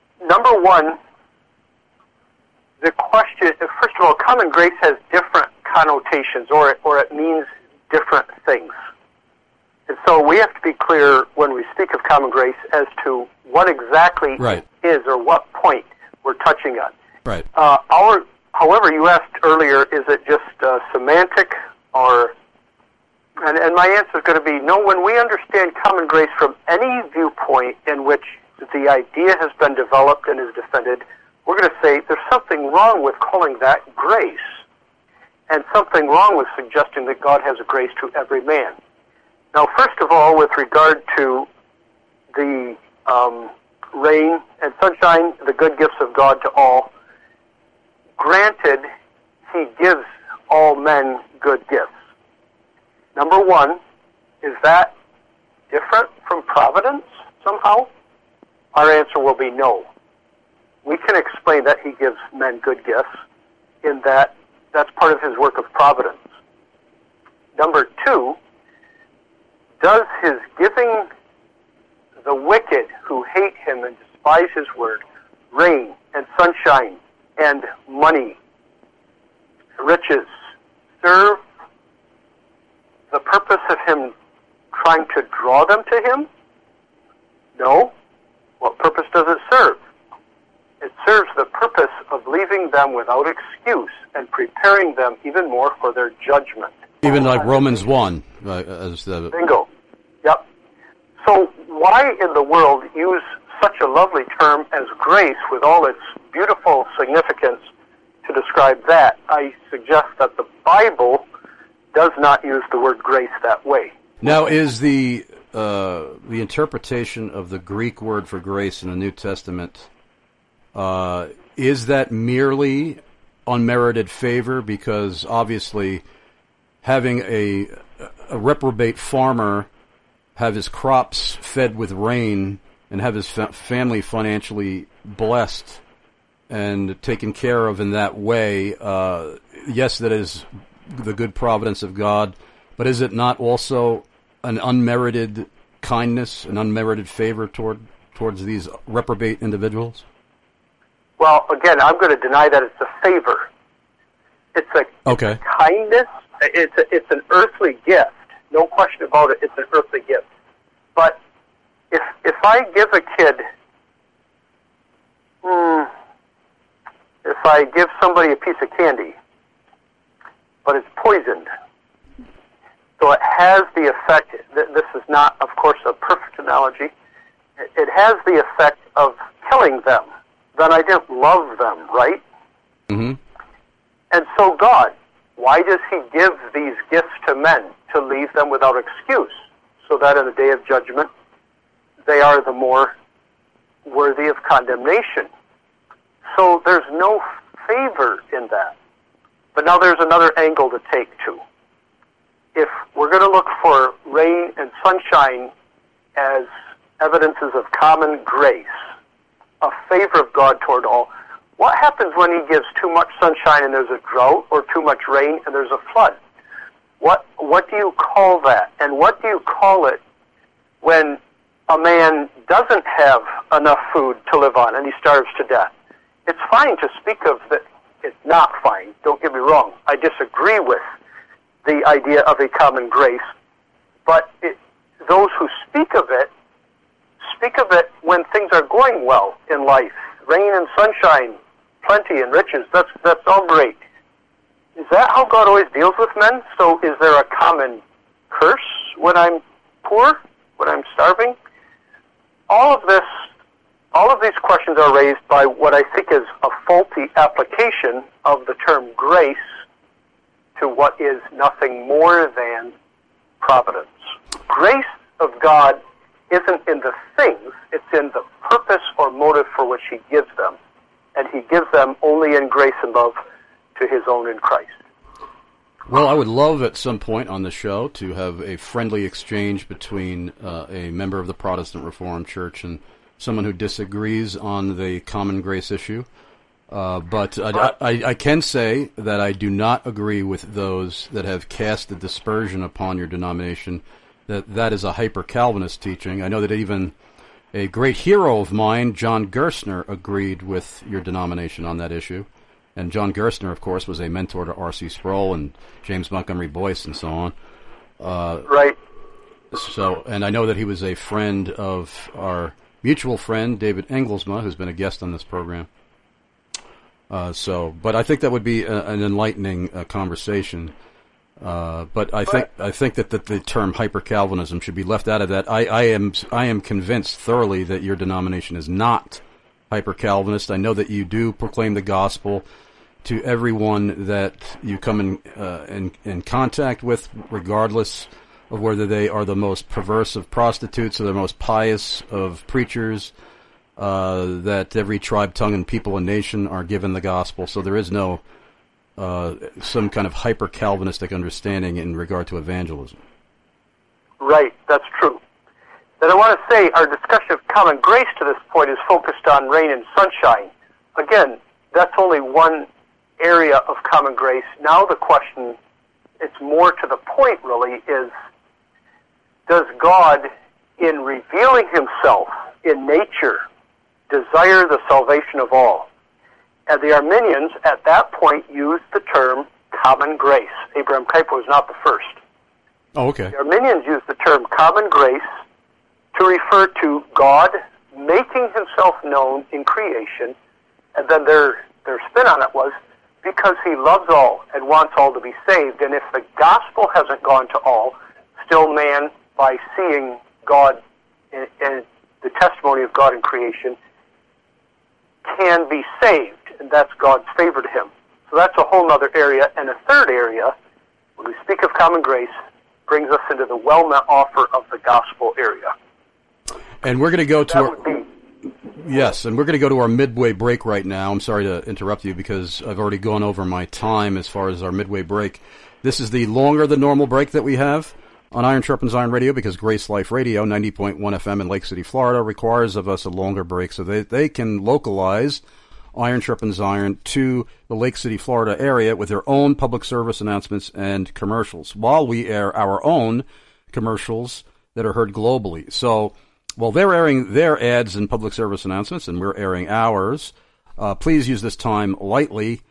Number one, the question, first of all, common grace has different connotations, or it means different things. And so we have to be clear when we speak of common grace as to what exactly it is or what point we're touching on. Right. However, you asked earlier, is it just semantic or... And my answer is going to be no. When we understand common grace from any viewpoint in which the idea has been developed and is defended, we're going to say there's something wrong with calling that grace, and something wrong with suggesting that God has a grace to every man. Now, first of all, with regard to the rain and sunshine, the good gifts of God to all, granted, he gives all men good gifts. Number one, is that different from providence somehow? Our answer will be no. We can explain that he gives men good gifts in that that's part of his work of providence. Number two, does his giving the wicked who hate him and despise his word rain and sunshine and money, riches, serve the purpose of him trying to draw them to him? No. What purpose does it serve? It serves the purpose of leaving them without excuse and preparing them even more for their judgment. Even like Romans 1. Bingo. Yep. So why in the world use such a lovely term as grace with all its beautiful significance to describe that? I suggest that the Bible does not use the word grace that way. Now, is the interpretation of the Greek word for grace in the New Testament, is that merely unmerited favor? Because obviously having a reprobate farmer have his crops fed with rain and have his family financially blessed and taken care of in that way, yes, that is the good providence of God, but is it not also an unmerited kindness, an unmerited favor towards these reprobate individuals? Well, again, I'm going to deny that it's a favor. It's a kindness. It's an earthly gift. No question about it. It's an earthly gift. But if I give a kid, if I give somebody a piece of candy, but it's poisoned, so it has the effect, this is not, of course, a perfect analogy, it has the effect of killing them, then I didn't love them, right? Mm-hmm. And so God, why does he give these gifts to men? To leave them without excuse, so that in the day of judgment, they are the more worthy of condemnation. So there's no favor in that. But now there's another angle to take, too. If we're going to look for rain and sunshine as evidences of common grace, a favor of God toward all, what happens when he gives too much sunshine and there's a drought, or too much rain and there's a flood? What do you call that? And what do you call it when a man doesn't have enough food to live on and he starves to death? It's fine to speak of that. It's not fine. Don't get me wrong. I disagree with the idea of a common grace. But those who speak of it when things are going well in life. Rain and sunshine, plenty and riches. That's all great. Is that how God always deals with men? So is there a common curse when I'm poor, when I'm starving? All of these questions are raised by what I think is a faulty application of the term grace to what is nothing more than providence. Grace of God isn't in the things, it's in the purpose or motive for which he gives them. And he gives them only in grace and love to his own in Christ. Well, I would love at some point on the show to have a friendly exchange between a member of the Protestant Reformed Church and someone who disagrees on the common grace issue. But I can say that I do not agree with those that have cast the dispersion upon your denomination that is a hyper-Calvinist teaching. I know that even a great hero of mine, John Gerstner, agreed with your denomination on that issue. And John Gerstner, of course, was a mentor to R.C. Sproul and James Montgomery Boyce and so on. Right. So, and I know that he was a friend of our mutual friend, David Engelsma, who's been a guest on this program. But I think that would be an enlightening conversation. But I think that the term hyper-Calvinism should be left out of that. I am convinced thoroughly that your denomination is not hyper-Calvinist. I know that you do proclaim the gospel to everyone that you come in contact with, regardless of whether they are the most perverse of prostitutes or the most pious of preachers, that every tribe, tongue, and people and nation are given the gospel. So there is no some kind of hyper-Calvinistic understanding in regard to evangelism. Right, that's true. Then I want to say our discussion of common grace to this point is focused on rain and sunshine. Again, that's only one area of common grace. Now the question, it's more to the point really, is does God, in revealing himself in nature, desire the salvation of all? And the Arminians at that point used the term common grace. Abraham Kuyper was not the first. Oh, okay. The Arminians used the term common grace to refer to God making himself known in creation, and then their spin on it was because he loves all and wants all to be saved. And if the gospel hasn't gone to all, still man, by seeing God and the testimony of God in creation, can be saved, and that's God's favor to him. So that's a whole other area. And a third area, when we speak of common grace, brings us into the well-meant offer of the gospel area. And we're going to go to Yes, and we're going to go to our midway break right now. I'm sorry to interrupt you because I've already gone over my time as far as our midway break. This is the longer than normal break that we have on Iron Sharpens Iron Radio because Grace Life Radio, 90.1 FM in Lake City, Florida, requires of us a longer break so they can localize Iron Sharpens Iron to the Lake City, Florida area with their own public service announcements and commercials, while we air our own commercials that are heard globally. So while they're airing their ads and public service announcements and we're airing ours, please use this time wisely.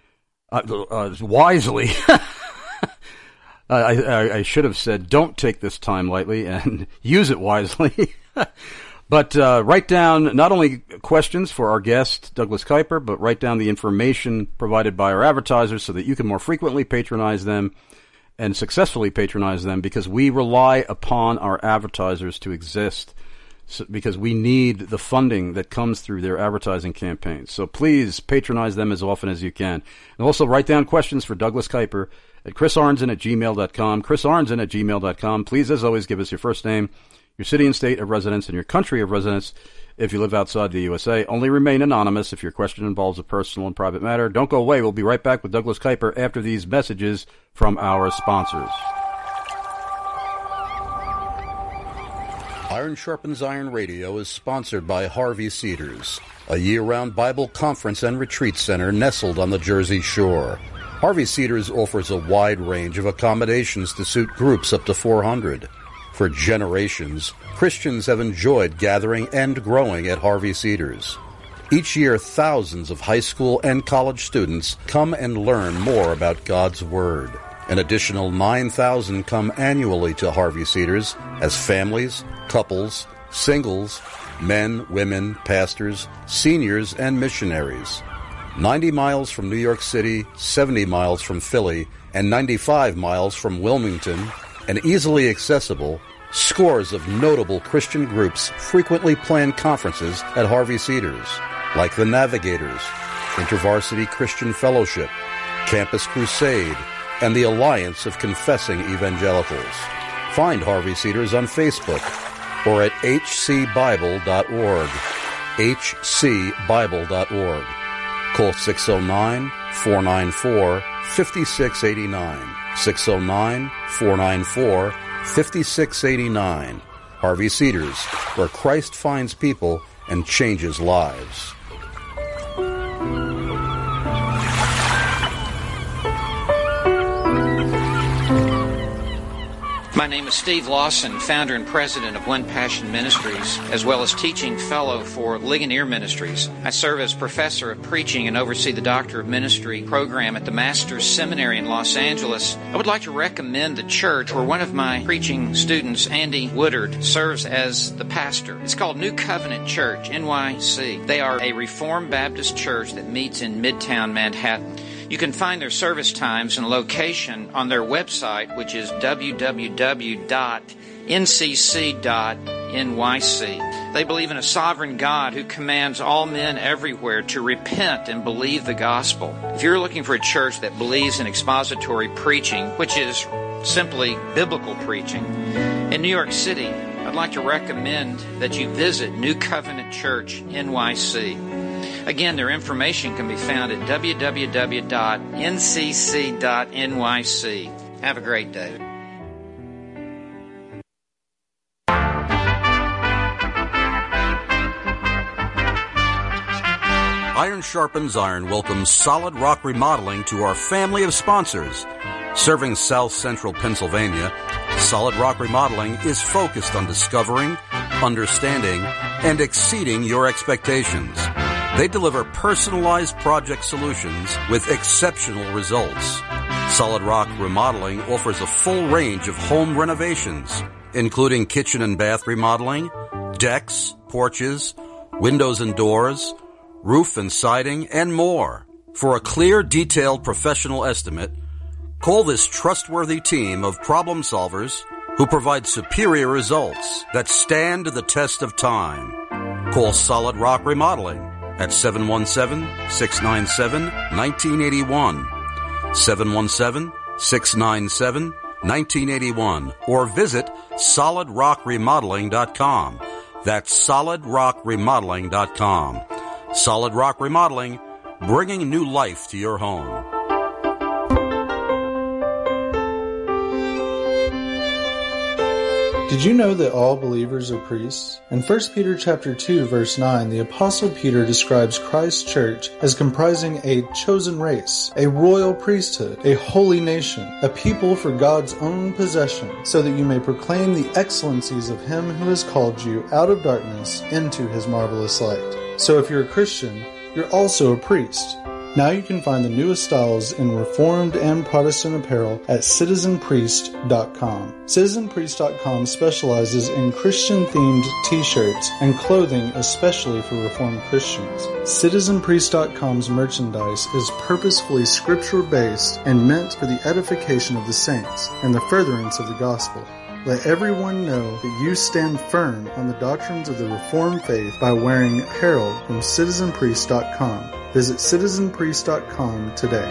I should have said don't take this time lightly and use it wisely. But write down not only questions for our guest, Douglas Kuyper, but write down the information provided by our advertisers so that you can more frequently patronize them and successfully patronize them, because we rely upon our advertisers to exist, because we need the funding that comes through their advertising campaigns. So please patronize them as often as you can. And also write down questions for Douglas Kuyper at chrisarnson@gmail.com, chrisarnson@gmail.com. Please, as always, give us your first name, your city and state of residence, and your country of residence if you live outside the USA. Only remain anonymous if your question involves a personal and private matter. Don't go away. We'll be right back with Douglas Kuyper after these messages from our sponsors. Iron Sharpens Iron Radio is sponsored by Harvey Cedars, a year-round Bible conference and retreat center nestled on the Jersey Shore. Harvey Cedars offers a wide range of accommodations to suit groups up to 400. For generations, Christians have enjoyed gathering and growing at Harvey Cedars. Each year, thousands of high school and college students come and learn more about God's Word. An additional 9,000 come annually to Harvey Cedars as families, couples, singles, men, women, pastors, seniors, and missionaries. 90 miles from New York City, 70 miles from Philly, and 95 miles from Wilmington, and easily accessible, scores of notable Christian groups frequently plan conferences at Harvey Cedars, like the Navigators, InterVarsity Christian Fellowship, Campus Crusade, and the Alliance of Confessing Evangelicals. Find Harvey Cedars on Facebook or at hcbible.org, hcbible.org. Call 609-494-5689, 609-494-5689. Harvey Cedars, where Christ finds people and changes lives. My name is Steve Lawson, founder and president of One Passion Ministries, as well as teaching fellow for Ligonier Ministries. I serve as professor of preaching and oversee the Doctor of Ministry program at the Master's Seminary in Los Angeles. I would like to recommend the church where one of my preaching students, Andy Woodard, serves as the pastor. It's called New Covenant Church, NYC. They are a Reformed Baptist church that meets in Midtown Manhattan. You can find their service times and location on their website, which is www.ncc.nyc. They believe in a sovereign God who commands all men everywhere to repent and believe the gospel. If you're looking for a church that believes in expository preaching, which is simply biblical preaching, in New York City, I'd like to recommend that you visit New Covenant Church, NYC. Again, their information can be found at www.ncc.nyc. Have a great day. Iron Sharpens Iron welcomes Solid Rock Remodeling to our family of sponsors. Serving South Central Pennsylvania, Solid Rock Remodeling is focused on discovering, understanding, and exceeding your expectations. They deliver personalized project solutions with exceptional results. Solid Rock Remodeling offers a full range of home renovations, including kitchen and bath remodeling, decks, porches, windows and doors, roof and siding, and more. For a clear, detailed professional estimate, call this trustworthy team of problem solvers who provide superior results that stand the test of time. Call Solid Rock Remodeling at 717-697-1981, 717-697-1981, or visit solidrockremodeling.com. That's solidrockremodeling.com. Solid Rock Remodeling, bringing new life to your home. Did you know that all believers are priests? In 1 Peter chapter 2, verse 9, the Apostle Peter describes Christ's church as comprising a chosen race, a royal priesthood, a holy nation, a people for God's own possession, so that you may proclaim the excellencies of Him who has called you out of darkness into His marvelous light. So if you're a Christian, you're also a priest. Now you can find the newest styles in Reformed and Protestant apparel at citizenpriest.com. Citizenpriest.com specializes in Christian-themed t-shirts and clothing especially for Reformed Christians. Citizenpriest.com's merchandise is purposefully scripture-based and meant for the edification of the saints and the furtherance of the gospel. Let everyone know that you stand firm on the doctrines of the Reformed faith by wearing apparel from citizenpriest.com. Visit citizenpriest.com today.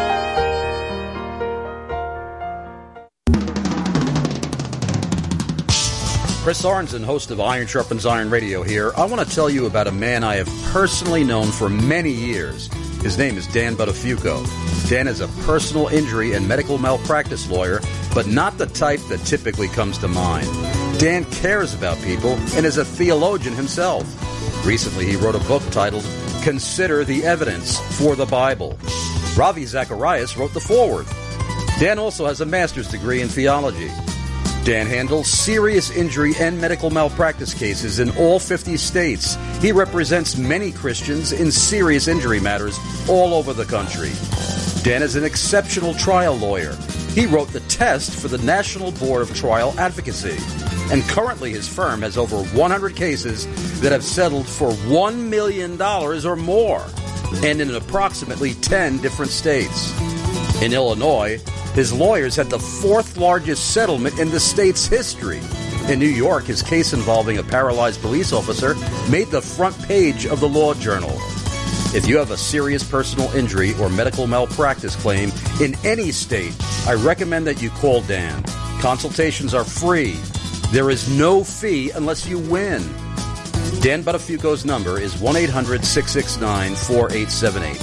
Chris Arnzen, host of Iron Sharpens Iron Radio here. I want to tell you about a man I have personally known for many years. His name is Dan Buttafuoco. Dan is a personal injury and medical malpractice lawyer, but not the type that typically comes to mind. Dan cares about people and is a theologian himself. Recently, he wrote a book titled Consider the Evidence for the Bible. Ravi Zacharias wrote the foreword. Dan also has a master's degree in theology. Dan handles serious injury and medical malpractice cases in all 50 states. He represents many Christians in serious injury matters all over the country. Dan is an exceptional trial lawyer. He wrote the test for the National Board of Trial Advocacy. And currently his firm has over 100 cases that have settled for $1 million or more, and in approximately 10 different states. In Illinois, his lawyers had the fourth largest settlement in the state's history. In New York, his case involving a paralyzed police officer made the front page of the Law Journal. If you have a serious personal injury or medical malpractice claim in any state, I recommend that you call Dan. Consultations are free. There is no fee unless you win. Dan Buttafuoco's number is 1-800-669-4878.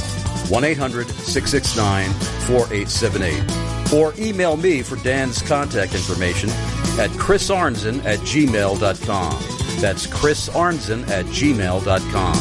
1-800-669-4878. Or email me for Dan's contact information at chrisarnzen@gmail.com. That's chrisarnzen@gmail.com.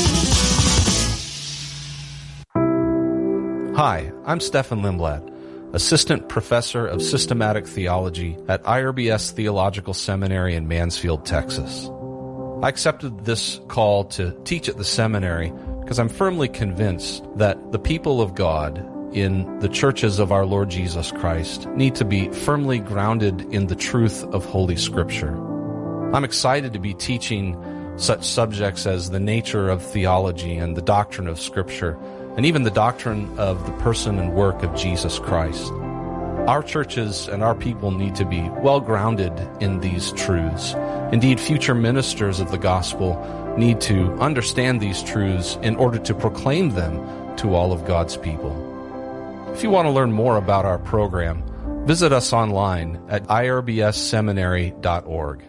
Hi, I'm Stefan Lindblad. Assistant Professor of Systematic Theology at IRBS Theological Seminary in Mansfield, Texas. I accepted this call to teach at the seminary because I'm firmly convinced that the people of God in the churches of our Lord Jesus Christ need to be firmly grounded in the truth of Holy Scripture. I'm excited to be teaching such subjects as the nature of theology and the doctrine of Scripture, and even the doctrine of the person and work of Jesus Christ. Our churches and our people need to be well grounded in these truths. Indeed, future ministers of the gospel need to understand these truths in order to proclaim them to all of God's people. If you want to learn more about our program, visit us online at irbsseminary.org.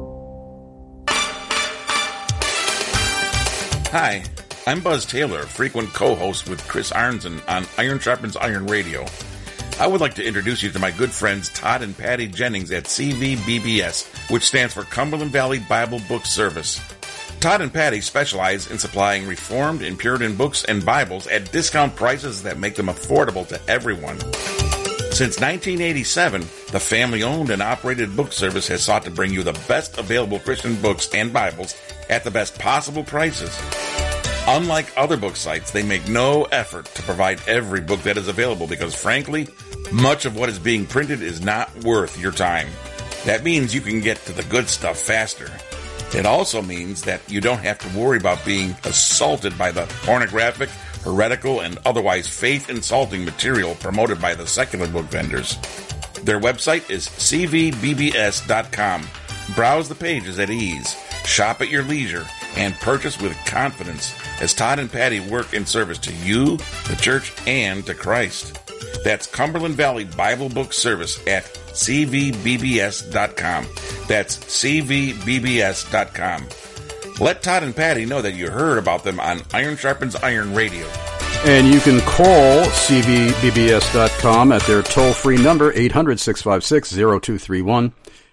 Hi, I'm Buzz Taylor, frequent co-host with Chris Arnzen on Iron Sharpens Iron Radio. I would like to introduce you to my good friends Todd and Patty Jennings at CVBBS, which stands for Cumberland Valley Bible Book Service. Todd and Patty specialize in supplying Reformed and Puritan books and Bibles at discount prices that make them affordable to everyone. Since 1987, the family-owned and operated book service has sought to bring you the best available Christian books and Bibles at the best possible prices. Unlike other book sites, they make no effort to provide every book that is available because, frankly, much of what is being printed is not worth your time. That means you can get to the good stuff faster. It also means that you don't have to worry about being assaulted by the pornographic, heretical, and otherwise faith-insulting material promoted by the secular book vendors. Their website is cvbbs.com. Browse the pages at ease, shop at your leisure, and purchase with confidence as Todd and Patty work in service to you, the church, and to Christ. That's Cumberland Valley Bible Book Service at cvbbs.com. That's cvbbs.com. Let Todd and Patty know that you heard about them on Iron Sharpens Iron Radio. And you can call cvbbs.com at their toll-free number, 800-656-0231,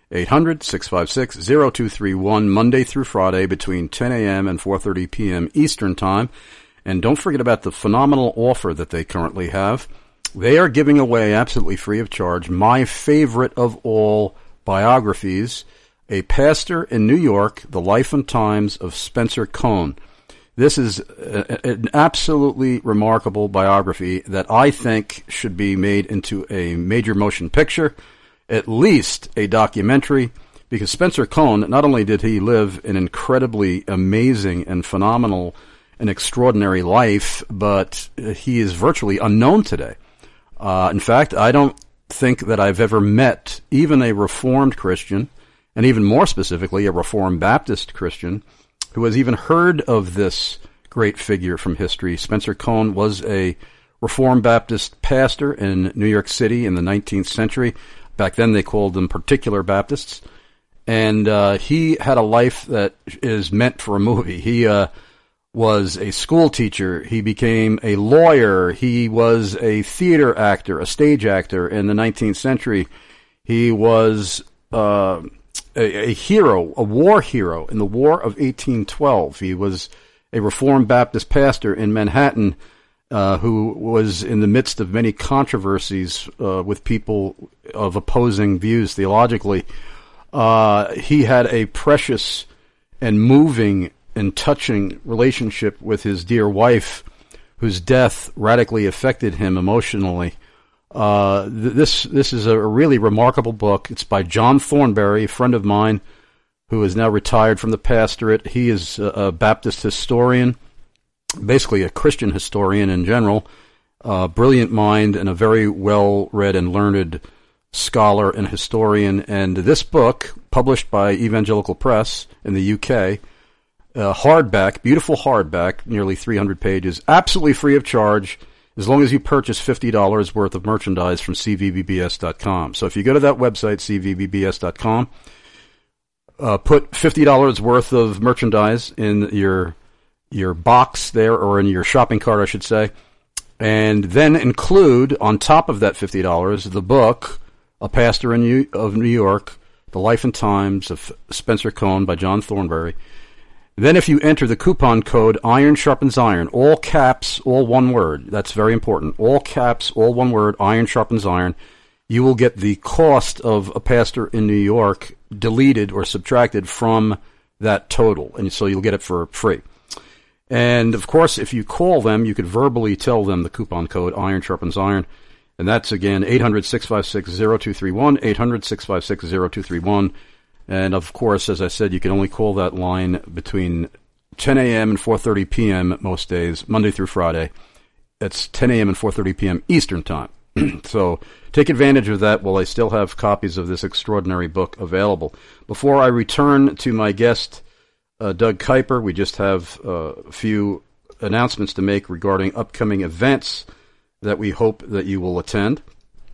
800-656-0231, Monday through Friday between 10 a.m. and 4:30 p.m. Eastern Time. And don't forget about the phenomenal offer that they currently have. They are giving away, absolutely free of charge, my favorite of all biographies, a pastor in New York, The Life and Times of Spencer Cone. This is an absolutely remarkable biography that I think should be made into a major motion picture, at least a documentary, because Spencer Cone, not only did he live an incredibly amazing and phenomenal and extraordinary life, but he is virtually unknown today. In fact, I don't think that I've ever met even a Reformed Christian, and even more specifically, a Reformed Baptist Christian, who has even heard of this great figure from history. Spencer Cone was a Reformed Baptist pastor in New York City in the 19th century. Back then they called them particular Baptists. And he had a life that is meant for a movie. He was a school teacher. He became a lawyer. He was a theater actor, a stage actor in the 19th century. He was a hero, a war hero in the War of 1812. He was a Reformed Baptist pastor in Manhattan who was in the midst of many controversies with people of opposing views theologically. He had a precious and moving and touching relationship with his dear wife, whose death radically affected him emotionally. This is a really remarkable book. It's by John Thornberry, a friend of mine who is now retired from the pastorate. He is a Baptist historian, basically a Christian historian in general, brilliant mind and a very well-read and learned scholar and historian. And this book, published by Evangelical Press in the UK, hardback, beautiful hardback, nearly 300 pages, absolutely free of charge, as long as you purchase $50 worth of merchandise from cvbbs.com. So if you go to that website, cvbbs.com, put $50 worth of merchandise in your box there, or in your shopping cart, I should say, and then include on top of that $50 the book, A Pastor of New York, The Life and Times of Spencer Cone by John Thornberry. Then if you enter the coupon code Iron Sharpens Iron, all caps, all one word, that's very important, all caps, all one word, Iron Sharpens Iron, you will get the cost of a pastor in New York deleted or subtracted from that total, and so you'll get it for free. And, of course, if you call them, you could verbally tell them the coupon code Iron Sharpens Iron, and that's, again, 800-656-0231, 800-656-0231. And, of course, as I said, you can only call that line between 10 a.m. and 4:30 p.m. most days, Monday through Friday. It's 10 a.m. and 4:30 p.m. Eastern Time. So take advantage of that while I still have copies of this extraordinary book available. Before I return to my guest, Doug Kuiper, we just have a few announcements to make regarding upcoming events that we hope that you will attend.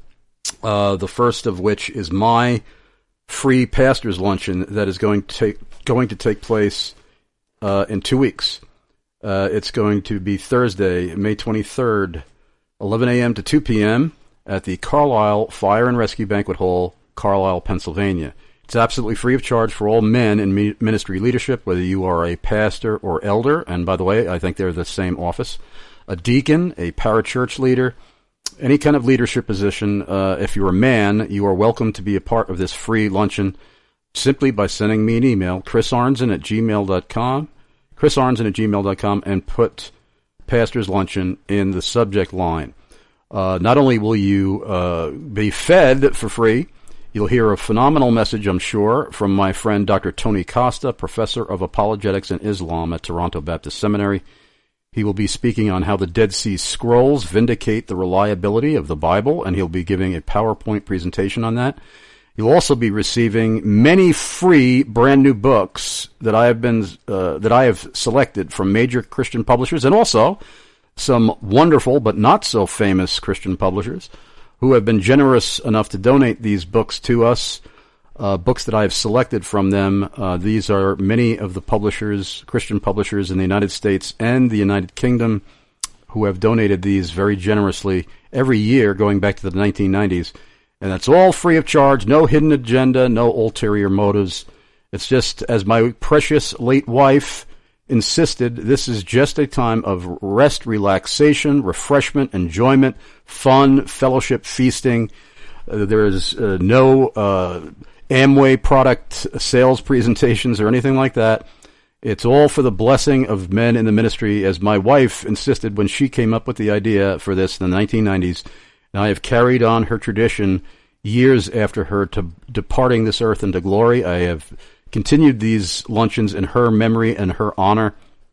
The first of which is my free pastors luncheon that is going to take place in 2 weeks. It's going to be Thursday, May 23rd, 11 a.m. to 2 p.m. at the Carlisle Fire and Rescue Banquet Hall, Carlisle, Pennsylvania. It's absolutely free of charge for all men in ministry leadership, whether you are a pastor or elder, and by the way, I think they're the same office, a deacon, a parachurch leader, any kind of leadership position. If you're a man, you are welcome to be a part of this free luncheon simply by sending me an email, chrisarnson@gmail.com, chrisarnson@gmail.com, and put Pastor's Luncheon in the subject line. Not only will you be fed for free, you'll hear a phenomenal message, I'm sure, from my friend Dr. Tony Costa, Professor of Apologetics and Islam at Toronto Baptist Seminary. He will be speaking on how the Dead Sea Scrolls vindicate the reliability of the Bible, and he'll be giving a PowerPoint presentation on that. You'll also be receiving many free brand new books that I have selected from major Christian publishers, and also some wonderful but not so famous Christian publishers who have been generous enough to donate these books to us. Books that I have selected from them. These are many of the publishers, Christian publishers in the United States and the United Kingdom, who have donated these very generously every year going back to the 1990s. And that's all free of charge, no hidden agenda, no ulterior motives. It's just, as my precious late wife insisted, this is just a time of rest, relaxation, refreshment, enjoyment, fun, fellowship, feasting. There is no Amway product sales presentations or anything like that. It's all for the blessing of men in the ministry, as my wife insisted when she came up with the idea for this in the 1990s. And I have carried on her tradition years after her departing this earth into glory. I have continued these luncheons in her memory and her honor.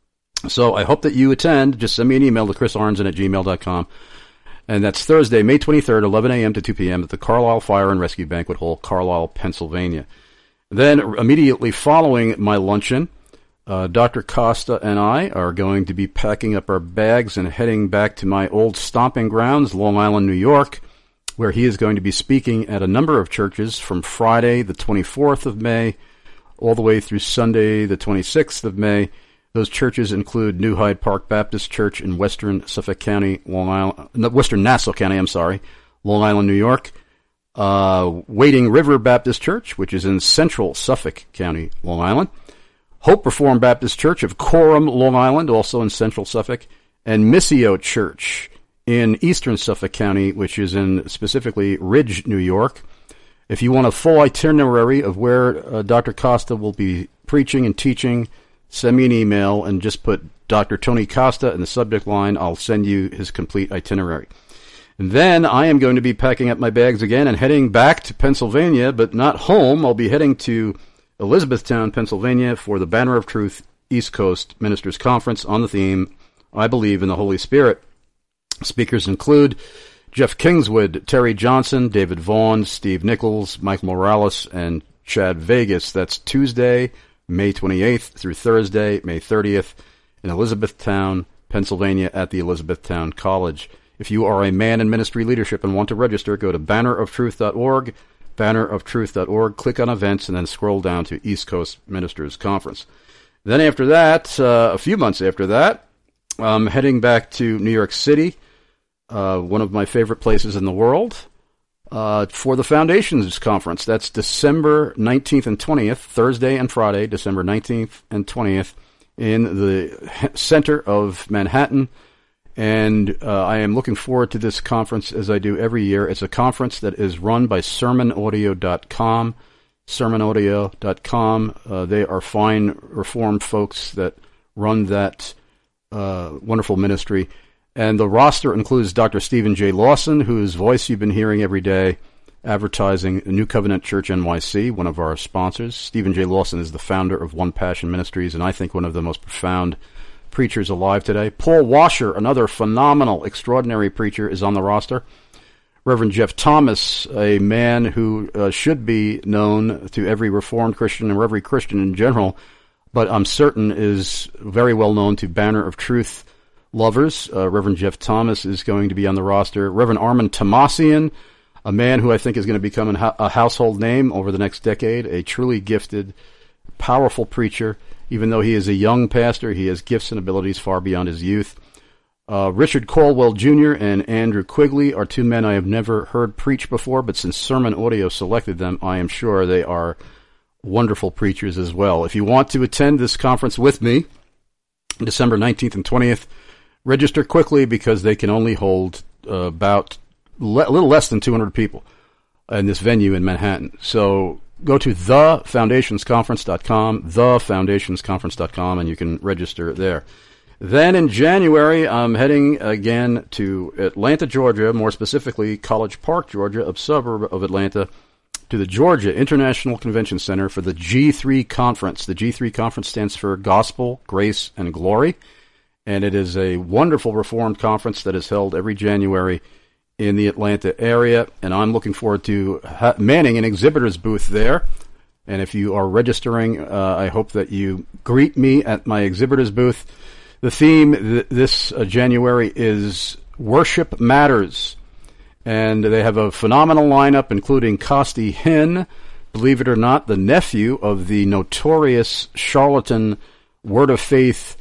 So I hope that you attend. Just send me an email to chrisarnson@gmail.com. And that's Thursday, May 23rd, 11 a.m. to 2 p.m. at the Carlisle Fire and Rescue Banquet Hall, Carlisle, Pennsylvania. Then, immediately following my luncheon, Dr. Costa and I are going to be packing up our bags and heading back to my old stomping grounds, Long Island, New York, where he is going to be speaking at a number of churches from Friday, the 24th of May, all the way through Sunday, the 26th of May. Those churches include New Hyde Park Baptist Church in Western Suffolk County, Western Nassau County, Long Island, New York. Wading River Baptist Church, which is in Central Suffolk County, Long Island. Hope Reformed Baptist Church of Coram, Long Island, also in Central Suffolk. And Missio Church in Eastern Suffolk County, which is in specifically Ridge, New York. If you want a full itinerary of where Dr. Costa will be preaching and teaching, send me an email and just put Dr. Tony Costa in the subject line. I'll send you his complete itinerary. And then I am going to be packing up my bags again and heading back to Pennsylvania, but not home. I'll be heading to Elizabethtown, Pennsylvania for the Banner of Truth East Coast Ministers Conference on the theme, I Believe in the Holy Spirit. Speakers include Jeff Kingswood, Terry Johnson, David Vaughn, Steve Nichols, Mike Morales, and Chad Vegas. That's Tuesday, May 28th through Thursday, May 30th in Elizabethtown, Pennsylvania at the Elizabethtown College. If you are a man in ministry leadership and want to register, go to banneroftruth.org, banneroftruth.org, click on events, and then scroll down to East Coast Ministers Conference. Then after that, a few months after that, I'm heading back to New York City, one of my favorite places in the world, for the Foundations Conference. That's December 19th and 20th, Thursday and Friday, December 19th and 20th, in the center of Manhattan. And I am looking forward to this conference as I do every year. It's a conference that is run by sermonaudio.com. Sermonaudio.com. They are fine Reformed folks that run that wonderful ministry. And the roster includes Dr. Stephen J. Lawson, whose voice you've been hearing every day, advertising New Covenant Church NYC, one of our sponsors. Stephen J. Lawson is the founder of One Passion Ministries, and I think one of the most profound preachers alive today. Paul Washer, another phenomenal, extraordinary preacher, is on the roster. Reverend Jeff Thomas, a man who should be known to every Reformed Christian and every Christian in general, but I'm certain is very well known to Banner of Truth lovers. Reverend Jeff Thomas is going to be on the roster. Reverend Armin Tomasian, a man who I think is going to become a household name over the next decade, a truly gifted, powerful preacher. Even though he is a young pastor, he has gifts and abilities far beyond his youth. Richard Caldwell Jr. and Andrew Quigley are two men I have never heard preach before, but since Sermon Audio selected them, I am sure they are wonderful preachers as well. If you want to attend this conference with me, December 19th and 20th, register quickly because they can only hold about a little less than 200 people in this venue in Manhattan. So go to thefoundationsconference.com, and you can register there. Then in January, I'm heading again to Atlanta, Georgia, more specifically College Park, Georgia, a suburb of Atlanta, to the Georgia International Convention Center for the G3 Conference. The G3 Conference stands for Gospel, Grace, and Glory, and it is a wonderful Reformed conference that is held every January in the Atlanta area, and I'm looking forward to manning an exhibitor's booth there. And if you are registering, I hope that you greet me at my exhibitor's booth. The theme this January is Worship Matters, and they have a phenomenal lineup, including Costi Hinn, believe it or not, the nephew of the notorious charlatan Word of Faith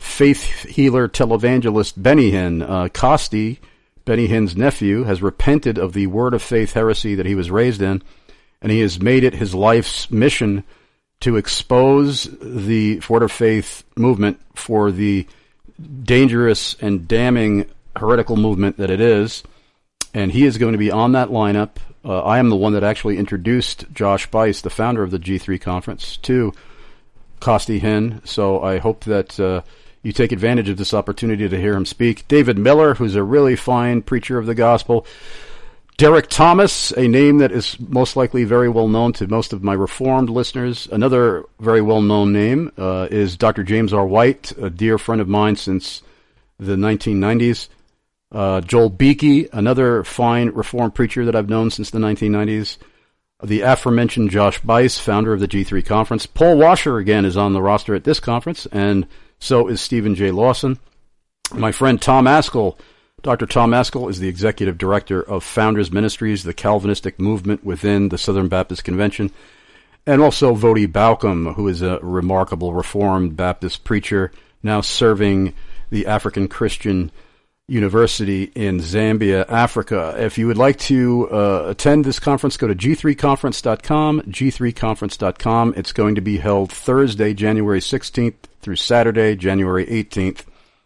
healer televangelist Benny Hinn. Costi, Benny Hinn's nephew, has repented of the Word of Faith heresy that he was raised in, and he has made it his life's mission to expose the Word of Faith movement for the dangerous and damning heretical movement that it is. And he is going to be on that lineup. I am the one that actually introduced Josh Buice, the founder of the G3 conference, to Costi Hinn. So I hope that you take advantage of this opportunity to hear him speak. David Miller, who's a really fine preacher of the gospel. Derek Thomas, a name that is most likely very well known to most of my Reformed listeners. Another very well-known name is Dr. James R. White, a dear friend of mine since the 1990s. Joel Beakey, another fine Reformed preacher that I've known since the 1990s. The aforementioned Josh Buice, founder of the G3 Conference. Paul Washer, again, is on the roster at this conference, and so is Stephen J. Lawson. My friend Tom Askell, Dr. Tom Askell, is the executive director of Founders Ministries, the Calvinistic movement within the Southern Baptist Convention, and also Vodi Bauckham, who is a remarkable Reformed Baptist preacher, now serving the African Christian University in Zambia, Africa. If you would like to attend this conference, go to g3conference.com, g3conference.com. It's going to be held Thursday, January 16th through Saturday, January 18th.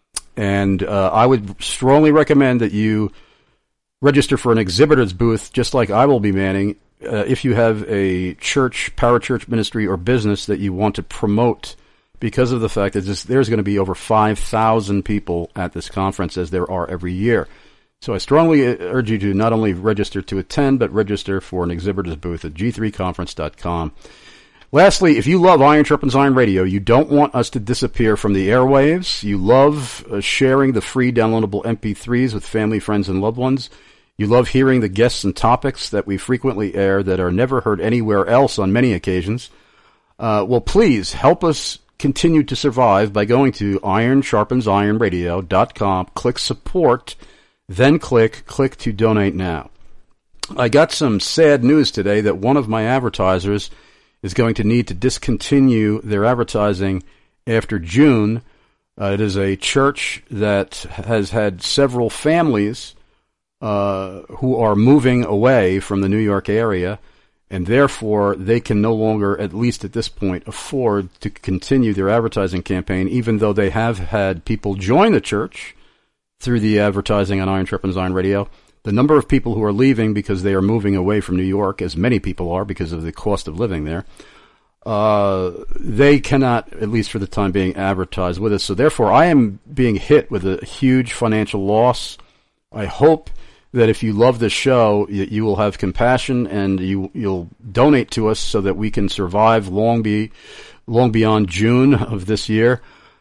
And I would strongly recommend that you register for an exhibitor's booth, just like I will be manning, if you have a church, parachurch ministry, or business that you want to promote, because of the fact that there's going to be over 5,000 people at this conference, as there are every year. So I strongly urge you to not only register to attend, but register for an exhibitor's booth at g3conference.com. Lastly, if you love Iron Sharpens Iron Radio, you don't want us to disappear from the airwaves, you love sharing the free downloadable MP3s with family, friends, and loved ones, you love hearing the guests and topics that we frequently air that are never heard anywhere else on many occasions, well, please help us continue to survive by going to ironsharpensironradio.com, click support, then click to donate now. I got some sad news today that one of my advertisers is going to need to discontinue their advertising after June. It is a church that has had several families who are moving away from the New York area, and therefore they can no longer, at least at this point, afford to continue their advertising campaign, even though they have had people join the church through the advertising on Iron Sharpens Iron Radio. The number of people who are leaving because they are moving away from New York, as many people are because of the cost of living there, they cannot, at least for the time being, advertise with us. So therefore, I am being hit with a huge financial loss. I hope that if you love this show, you will have compassion and you'll donate to us so that we can survive long beyond June of this year.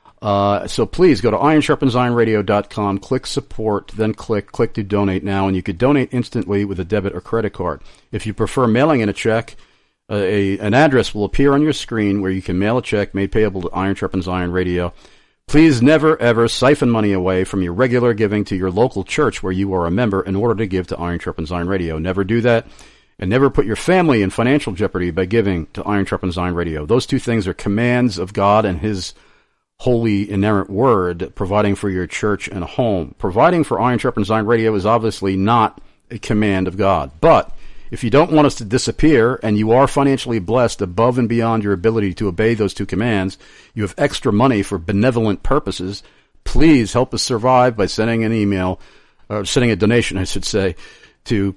So please go to ironsharpensironradio.com, click support, then click to donate now, and you could donate instantly with a debit or credit card. If you prefer mailing in a check, an address will appear on your screen where you can mail a check made payable to Iron Sharpens Iron Radio. Please never, ever siphon money away from your regular giving to your local church where you are a member in order to give to Iron Sharpens Iron Radio. Never do that, and never put your family in financial jeopardy by giving to Iron Sharpens Iron Radio. Those two things are commands of God and His holy, inerrant word, providing for your church and home. Providing for Iron Sharpens Iron Radio is obviously not a command of God, but if you don't want us to disappear and you are financially blessed above and beyond your ability to obey those two commands, you have extra money for benevolent purposes, please help us survive by sending an email, or sending a donation, I should say, to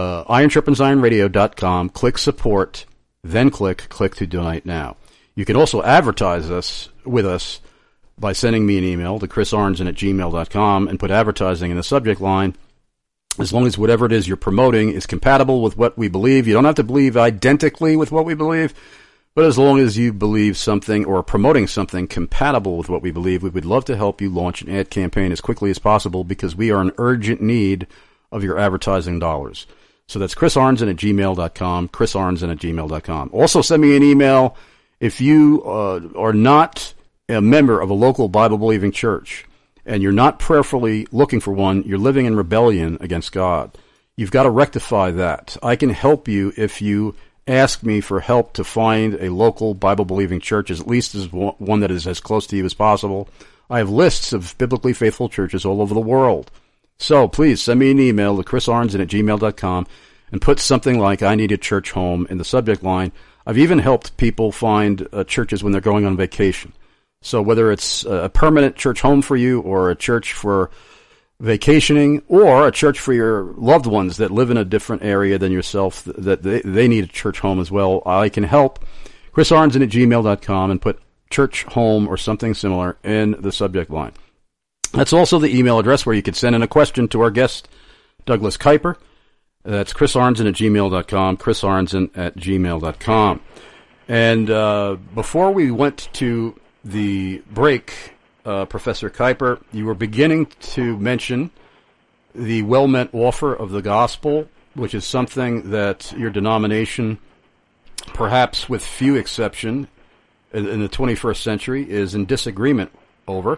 ironsharpensironradio.com, click support, then click to donate now. You can also advertise with us by sending me an email to chrisarnson@gmail.com and put advertising in the subject line. As long as whatever it is you're promoting is compatible with what we believe. You don't have to believe identically with what we believe, but as long as you believe something or are promoting something compatible with what we believe, we would love to help you launch an ad campaign as quickly as possible because we are in urgent need of your advertising dollars. So that's chrisarnson@gmail.com, chrisarnson@gmail.com. Also send me an email if you are not a member of a local Bible-believing church and you're not prayerfully looking for one, you're living in rebellion against God. You've got to rectify that. I can help you if you ask me for help to find a local Bible-believing church, at least as one that is as close to you as possible. I have lists of biblically faithful churches all over the world. So please send me an email to chrisarnson@gmail.com and put something like "I need a church home" in the subject line. I've even helped people find churches when they're going on vacation. So whether it's a permanent church home for you or a church for vacationing or a church for your loved ones that live in a different area than yourself, that they need a church home as well, I can help. chrisarnson@gmail.com and put church home or something similar in the subject line. That's also the email address where you could send in a question to our guest, Douglas Kuiper. That's chrisarnson@gmail.com, chrisarnson@gmail.com. And before we went to the break, Professor Kuiper, you were beginning to mention the well-meant offer of the gospel, which is something that your denomination, perhaps with few exception, in the 21st century, is in disagreement over.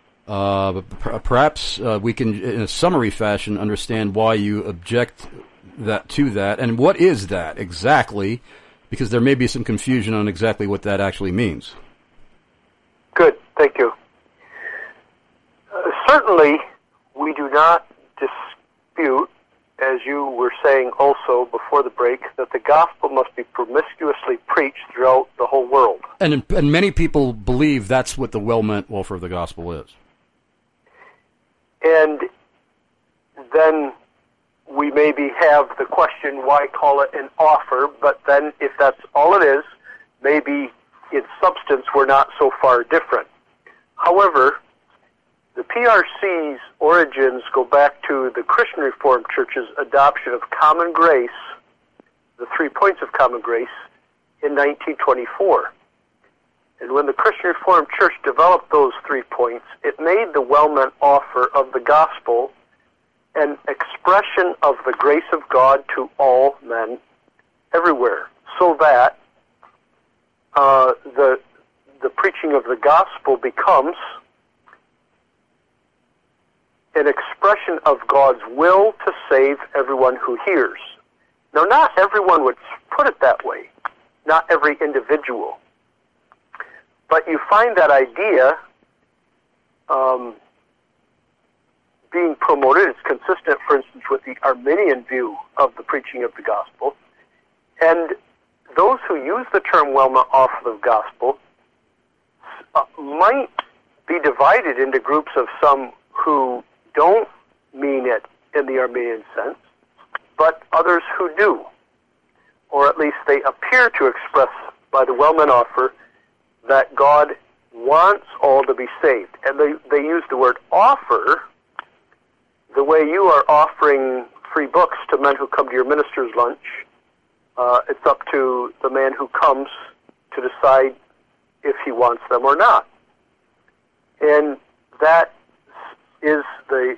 Perhaps we can, in a summary fashion, understand why you object to that, and what is that exactly, because there may be some confusion on exactly what that actually means. Good, thank you. Certainly, we do not dispute, as you were saying also before the break, that the gospel must be promiscuously preached throughout the whole world. And many people believe that's what the well-meant offer of the gospel is. And then we maybe have the question, why call it an offer? But then if that's all it is, maybe in substance we're not so far different. However, the PRC's origins go back to the Christian Reformed Church's adoption of common grace, the 3 points of common grace, in 1924. And when the Christian Reformed Church developed those 3 points, it made the well-meant offer of the gospel an expression of the grace of God to all men everywhere, so that the preaching of the gospel becomes an expression of God's will to save everyone who hears. Now, not everyone would put it that way, not every individual. But you find that idea being promoted. It's consistent, for instance, with the Arminian view of the preaching of the gospel. And those who use the term Wellman offer of gospel might be divided into groups of some who don't mean it in the Arminian sense, but others who do, or at least they appear to express by the Wellman offer that God wants all to be saved. And they use the word offer the way you are offering free books to men who come to your minister's lunch. It's up to the man who comes to decide if he wants them or not. And that is the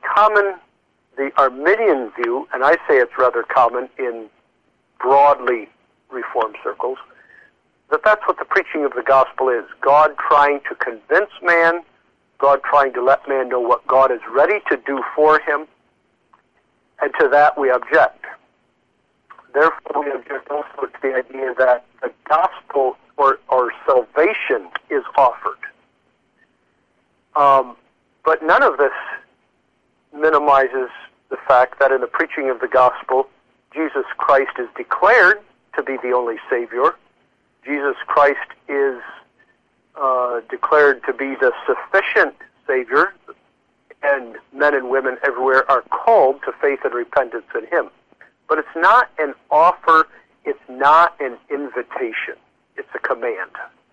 Arminian view, and I say it's rather common in broadly Reformed circles, that's what the preaching of the gospel is. God trying to convince man, God trying to let man know what God is ready to do for him, and to that we object. Therefore, we object also to the idea that the gospel or salvation is offered. But none of this minimizes the fact that in the preaching of the gospel, Jesus Christ is declared to be the only Savior. Jesus Christ is declared to be the sufficient Savior, and men and women everywhere are called to faith and repentance in Him. But it's not an offer, it's not an invitation, it's a command.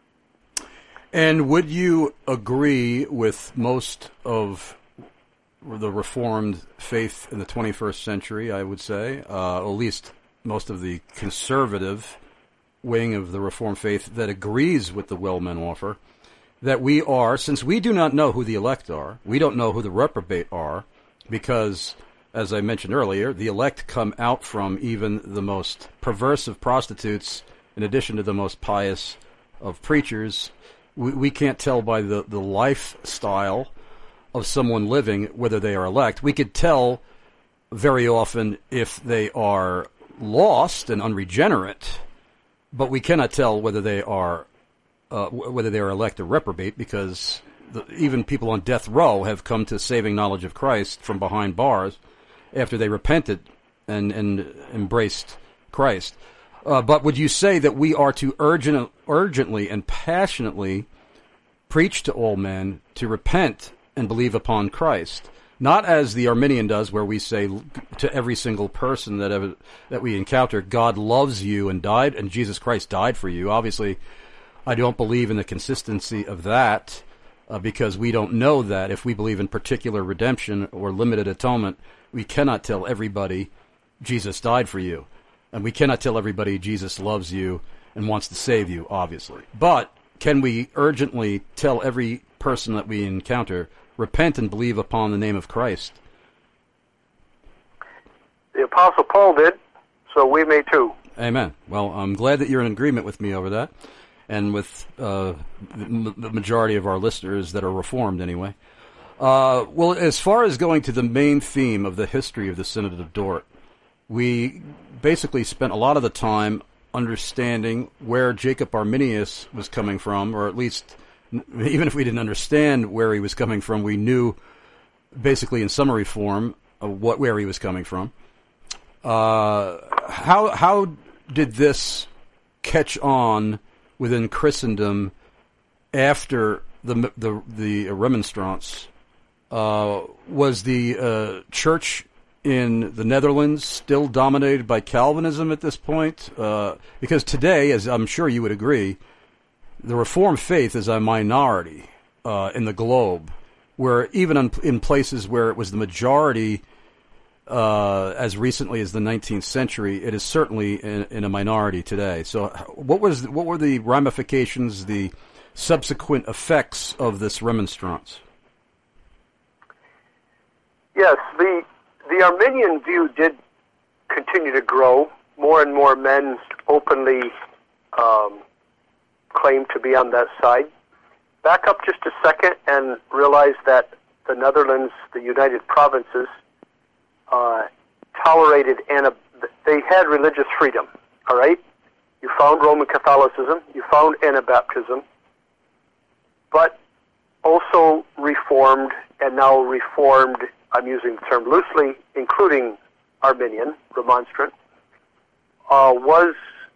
And would you agree with most of the Reformed faith in the 21st century, I would say, at least most of the conservative wing of the Reformed faith that agrees with the Wellman offer, that we are, since we do not know who the elect are, we don't know who the reprobate are, because, as I mentioned earlier, the elect come out from even the most perverse of prostitutes, in addition to the most pious of preachers. We can't tell by the lifestyle of someone living whether they are elect. We could tell very often if they are lost and unregenerate, but we cannot tell whether they are elect or reprobate, because even people on death row have come to saving knowledge of Christ from behind bars after they repented and embraced Christ. But would you say that we are to urgently and passionately preach to all men to repent and believe upon Christ? Not as the Arminian does, where we say to every single person that we encounter, God loves you and died, and Jesus Christ died for you. Obviously, I don't believe in the consistency of that, because we don't know that. If we believe in particular redemption or limited atonement, we cannot tell everybody Jesus died for you. And we cannot tell everybody Jesus loves you and wants to save you, obviously. But can we urgently tell every person that we encounter, repent and believe upon the name of Christ? The Apostle Paul did, so we may too. Amen. Well, I'm glad that you're in agreement with me over that, and with the majority of our listeners that are Reformed anyway. Well, as far as going to the main theme of the history of the Synod of Dort, we basically spent a lot of the time understanding where Jacob Arminius was coming from, or at least, even if we didn't understand where he was coming from, we knew basically in summary form where he was coming from. How did this catch on within Christendom after the Remonstrance? Was the church in the Netherlands still dominated by Calvinism at this point? Because today, as I'm sure you would agree, the Reformed faith is a minority in the globe, where even in places where it was the majority as recently as the 19th century, it is certainly in a minority today. So what were the ramifications, the subsequent effects of this Remonstrance? Yes, the Arminian view did continue to grow. More and more men openly claimed to be on that side. Back up just a second and realize that the Netherlands, the United Provinces, tolerated they had religious freedom, all right? You found Roman Catholicism, you found Anabaptism, but also Reformed, and now Reformed, I'm using the term loosely, including Arminian, Remonstrant, was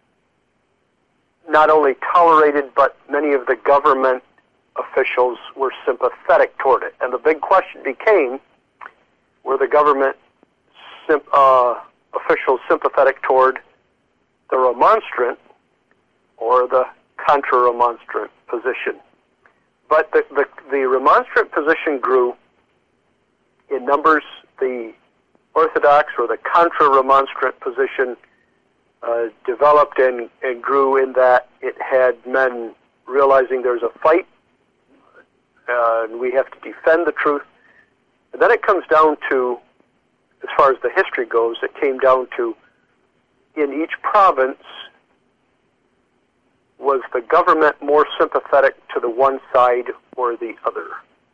not only tolerated, but many of the government officials were sympathetic toward it. And the big question became, were the government officials sympathetic toward the remonstrant or the contra-remonstrant position? But the remonstrant position grew in numbers. The Orthodox or the contra-remonstrant position developed and grew in that it had men realizing there's a fight and we have to defend the truth. And then it comes down to, as far as the history goes, it came down to, in each province, was the government more sympathetic to the one side or the other?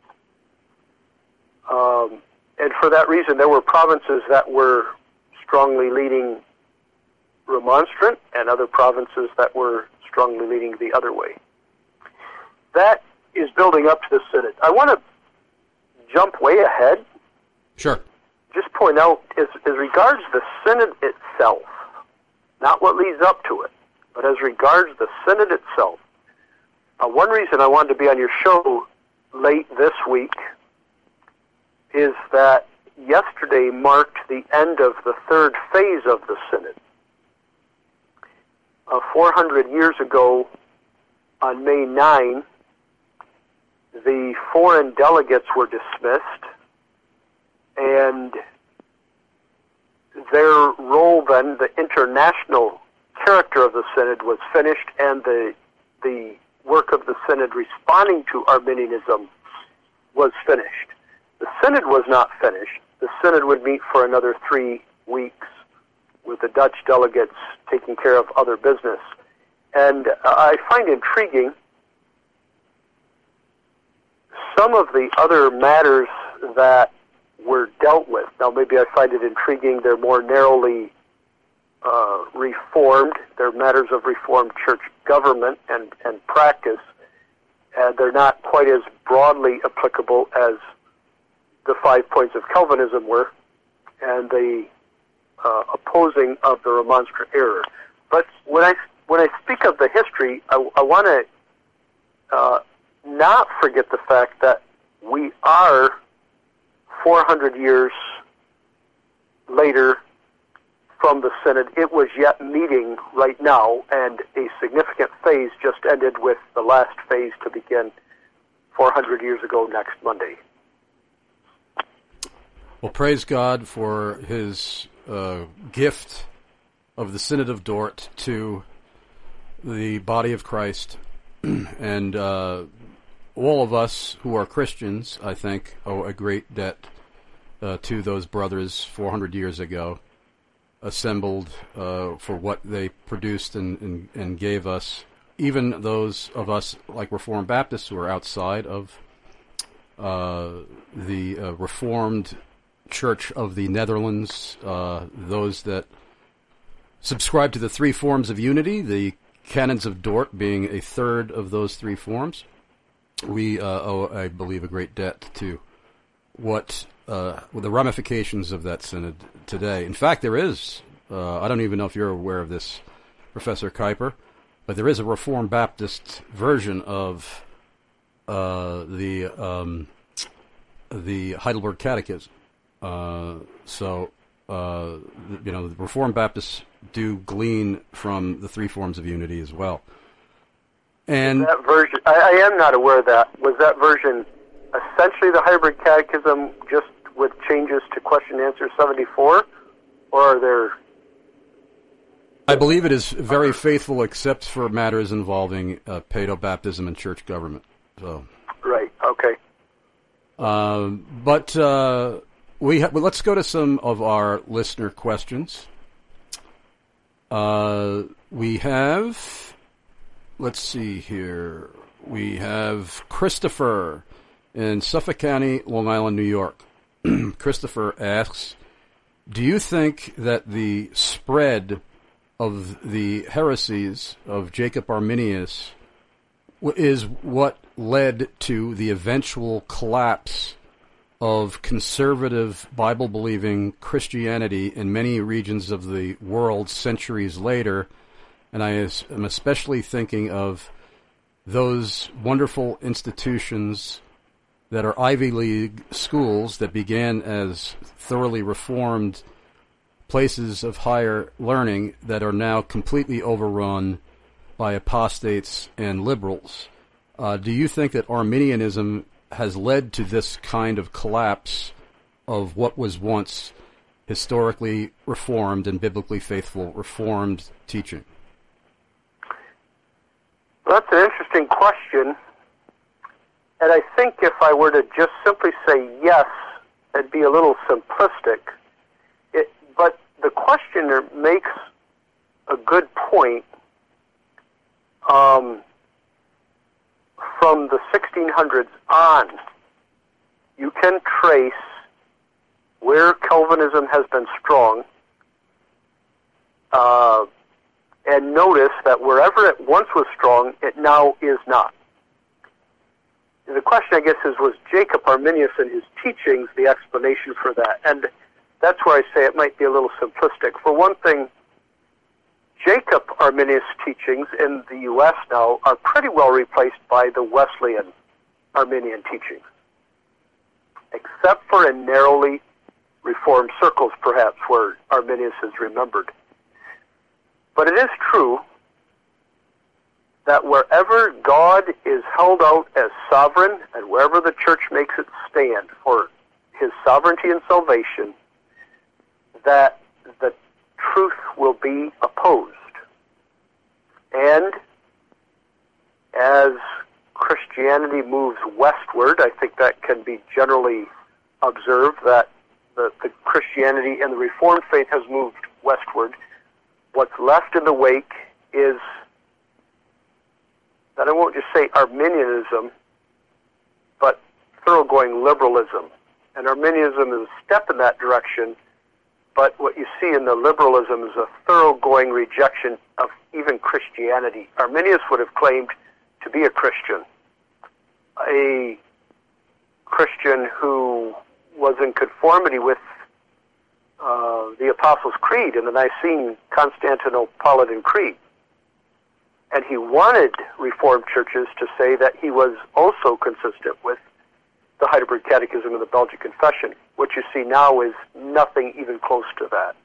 And for that reason, there were provinces that were strongly leaning remonstrant and other provinces that were strongly leaning the other way. That is building up to the Synod. I want to jump way ahead. Sure. Just point out, as regards the Synod itself, not what leads up to it, but as regards the Synod itself, one reason I wanted to be on your show late this week is that yesterday marked the end of the third phase of the Synod. 400 years ago, on May 9, the foreign delegates were dismissed, and their role then, the international character of the Synod, was finished, and the work of the Synod responding to Arminianism was finished. The Synod was not finished. The Synod would meet for another 3 weeks with the Dutch delegates taking care of other business. And I find intriguing some of the other matters that were dealt with. Now, maybe I find it intriguing they're more narrowly reformed. They're matters of reformed church government and practice, and they're not quite as broadly applicable as the 5 points of Calvinism were, and the opposing of the remonstrant error. But when I speak of the history, I want to not forget the fact that we are 400 years later from the Synod. It was yet meeting right now, and a significant phase just ended with the last phase to begin 400 years ago next Monday. Well, praise God for his gift of the Synod of Dort to the body of Christ. And all of us who are Christians, I think, owe a great debt to those brothers 400 years ago, assembled for what they produced and gave us. Even those of us, like Reformed Baptists, who are outside of the Reformed Church of the Netherlands, those that subscribe to the 3 forms of unity, the Canons of Dort being a third of those 3 forms. We owe, I believe, a great debt to what the ramifications of that Synod today. In fact, there is, I don't even know if you're aware of this, Professor Kuyper, but there is a Reformed Baptist version of the Heidelberg Catechism. The Reformed Baptists do glean from the 3 forms of unity as well. And that version, I am not aware of that. Was that version essentially the Heidelberg Catechism, just with changes to question and answer 74, or are there? I believe it is very faithful, except for matters involving paedo-baptism and church government. So. Right. Okay. Let's go to some of our listener questions. We have, let's see here. We have Christopher in Suffolk County, Long Island, New York. Christopher asks, do you think that the spread of the heresies of Jacob Arminius is what led to the eventual collapse of conservative, Bible-believing Christianity in many regions of the world centuries later, and I am especially thinking of those wonderful institutions that are Ivy League schools that began as thoroughly reformed places of higher learning that are now completely overrun by apostates and liberals. Do you think that Arminianism has led to this kind of collapse of what was once historically reformed and biblically faithful reformed teaching? Well, that's an interesting question. And I think if I were to just simply say yes, it'd be a little simplistic. But the questioner makes a good point. From the 1600s on, you can trace where Calvinism has been strong, and notice that wherever it once was strong, it now is not. And the question, I guess, is, was Jacob Arminius and his teachings the explanation for that? And that's where I say it might be a little simplistic. For one thing, Jacob Arminius teachings in the U.S. now are pretty well replaced by the Wesleyan Arminian teachings, except for in narrowly reformed circles, perhaps, where Arminius is remembered. But it is true that wherever God is held out as sovereign and wherever the church makes its stand for his sovereignty and salvation, that the truth will be opposed. And as Christianity moves westward, I think that can be generally observed, that the Christianity and the Reformed faith has moved westward. What's left in the wake is that I won't just say Arminianism, but thoroughgoing liberalism. And Arminianism is a step in that direction, but what you see in the liberalism is a thoroughgoing rejection of even Christianity. Arminius would have claimed to be a Christian who was in conformity with the Apostles' Creed and the Nicene Constantinopolitan Creed. And he wanted Reformed churches to say that he was also consistent with the Heidelberg Catechism and the Belgic Confession. What you see now is nothing even close to that.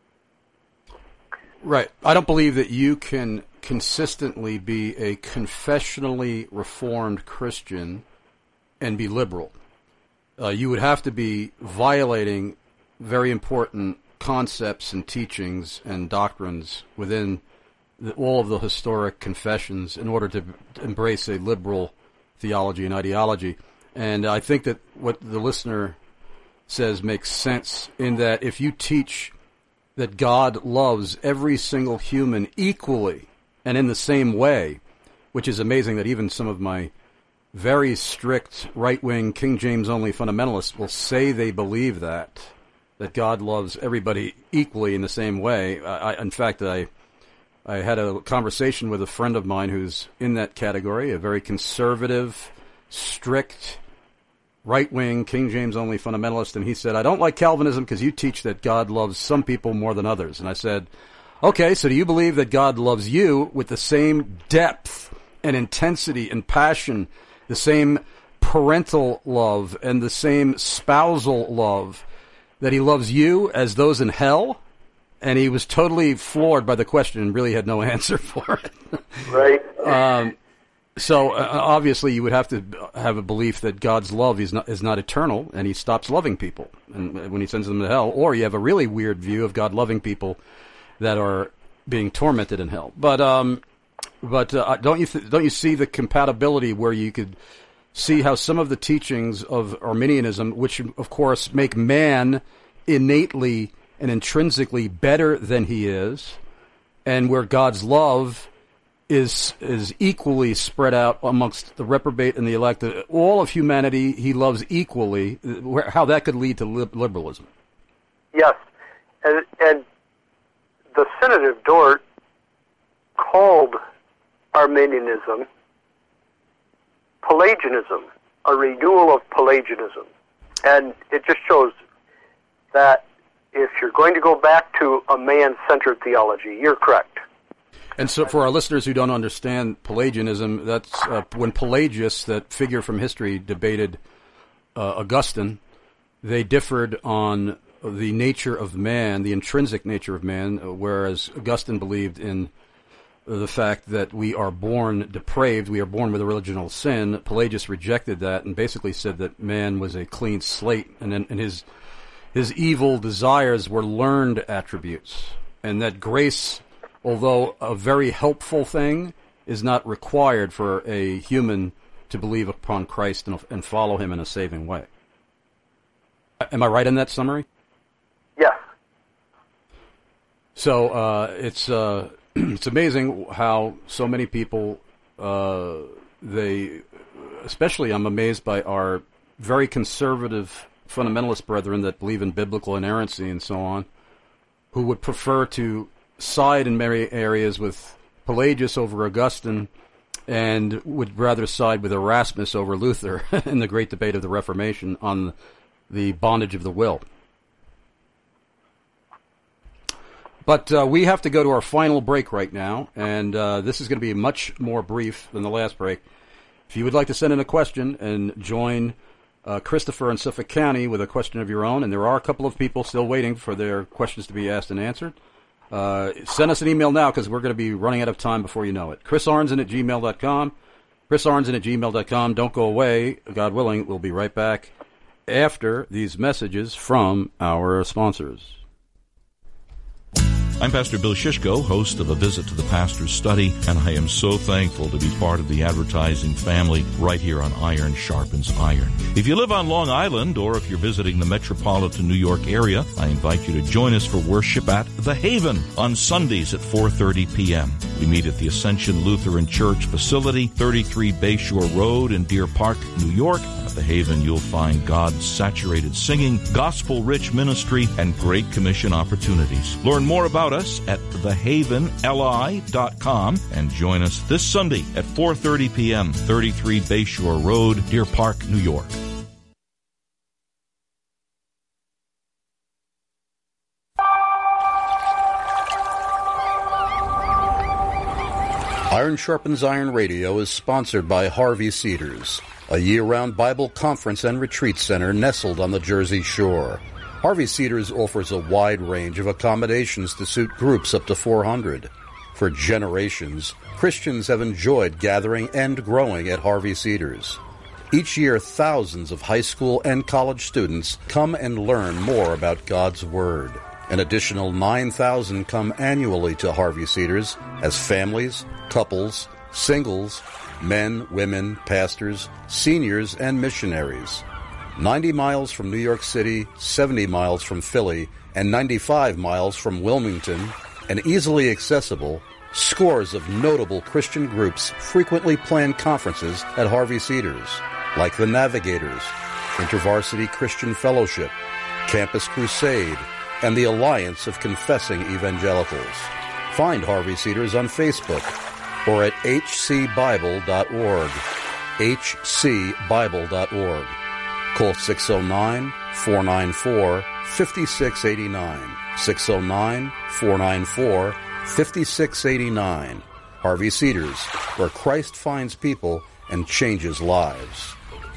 Right. I don't believe that you can consistently be a confessionally reformed Christian and be liberal. You would have to be violating very important concepts and teachings and doctrines within all of the historic confessions in order to embrace a liberal theology and ideology. And I think that what the listener says makes sense in that if you teach that God loves every single human equally and in the same way, which is amazing that even some of my very strict right-wing King James-only fundamentalists will say they believe that God loves everybody equally in the same way. In fact, I had a conversation with a friend of mine who's in that category, a very conservative, strict, right-wing, King James-only fundamentalist, and he said, I don't like Calvinism because you teach that God loves some people more than others. And I said, okay, so do you believe that God loves you with the same depth and intensity and passion, the same parental love and the same spousal love that he loves you as those in hell? And he was totally floored by the question and really had no answer for it. Right. So obviously, you would have to have a belief that God's love is not eternal, and He stops loving people, and when He sends them to hell. Or you have a really weird view of God loving people that are being tormented in hell. But don't you see the compatibility where you could see how some of the teachings of Arminianism, which of course make man innately and intrinsically better than he is, and where God's love is equally spread out amongst the reprobate and the elect, all of humanity he loves equally, how that could lead to liberalism? Yes, and the Synod of Dort called Arminianism Pelagianism, a renewal of Pelagianism. And it just shows that if you're going to go back to a man-centered theology, you're correct. And so for our listeners who don't understand Pelagianism, that's when Pelagius, that figure from history, debated Augustine, they differed on the nature of man, the intrinsic nature of man, whereas Augustine believed in the fact that we are born depraved, we are born with original sin. Pelagius rejected that and basically said that man was a clean slate, and his evil desires were learned attributes, and that grace, although a very helpful thing, is not required for a human to believe upon Christ and follow him in a saving way. Am I right in that summary? Yes. So it's amazing how so many people, especially I'm amazed by our very conservative fundamentalist brethren that believe in biblical inerrancy and so on, who would prefer to side in many areas with Pelagius over Augustine and would rather side with Erasmus over Luther in the great debate of the Reformation on the bondage of the will. But we have to go to our final break right now, and this is going to be much more brief than the last break. If you would like to send in a question and join Christopher in Suffolk County with a question of your own, and there are a couple of people still waiting for their questions to be asked and answered, send us an email now because we're going to be running out of time before you know it. chrisarnson@gmail.com. chrisarnson@gmail.com. Don't go away. God willing, we'll be right back after these messages from our sponsors. I'm Pastor Bill Shishko, host of A Visit to the Pastor's Study, and I am so thankful to be part of the advertising family right here on Iron Sharpens Iron. If you live on Long Island or if you're visiting the metropolitan New York area, I invite you to join us for worship at The Haven on Sundays at 4:30 p.m. We meet at the Ascension Lutheran Church facility, 33 Bayshore Road in Deer Park, New York. At The Haven, you'll find God-saturated singing, gospel-rich ministry, and Great Commission opportunities. Learn more about us at thehavenli.com and join us this Sunday at 4:30 p.m., 33 Bayshore Road, Deer Park, New York. Iron Sharpens Iron Radio is sponsored by Harvey Cedars, a year-round Bible conference and retreat center nestled on the Jersey Shore. Harvey Cedars offers a wide range of accommodations to suit groups up to 400. For generations, Christians have enjoyed gathering and growing at Harvey Cedars. Each year, thousands of high school and college students come and learn more about God's Word. An additional 9,000 come annually to Harvey Cedars as families, couples, singles, men, women, pastors, seniors, and missionaries. 90 miles from New York City, 70 miles from Philly, and 95 miles from Wilmington, and easily accessible, scores of notable Christian groups frequently plan conferences at Harvey Cedars, like the Navigators, InterVarsity Christian Fellowship, Campus Crusade, and the Alliance of Confessing Evangelicals. Find Harvey Cedars on Facebook or at hcbible.org, hcbible.org. Call 609-494-5689, 609-494-5689. Harvey Cedars, where Christ finds people and changes lives.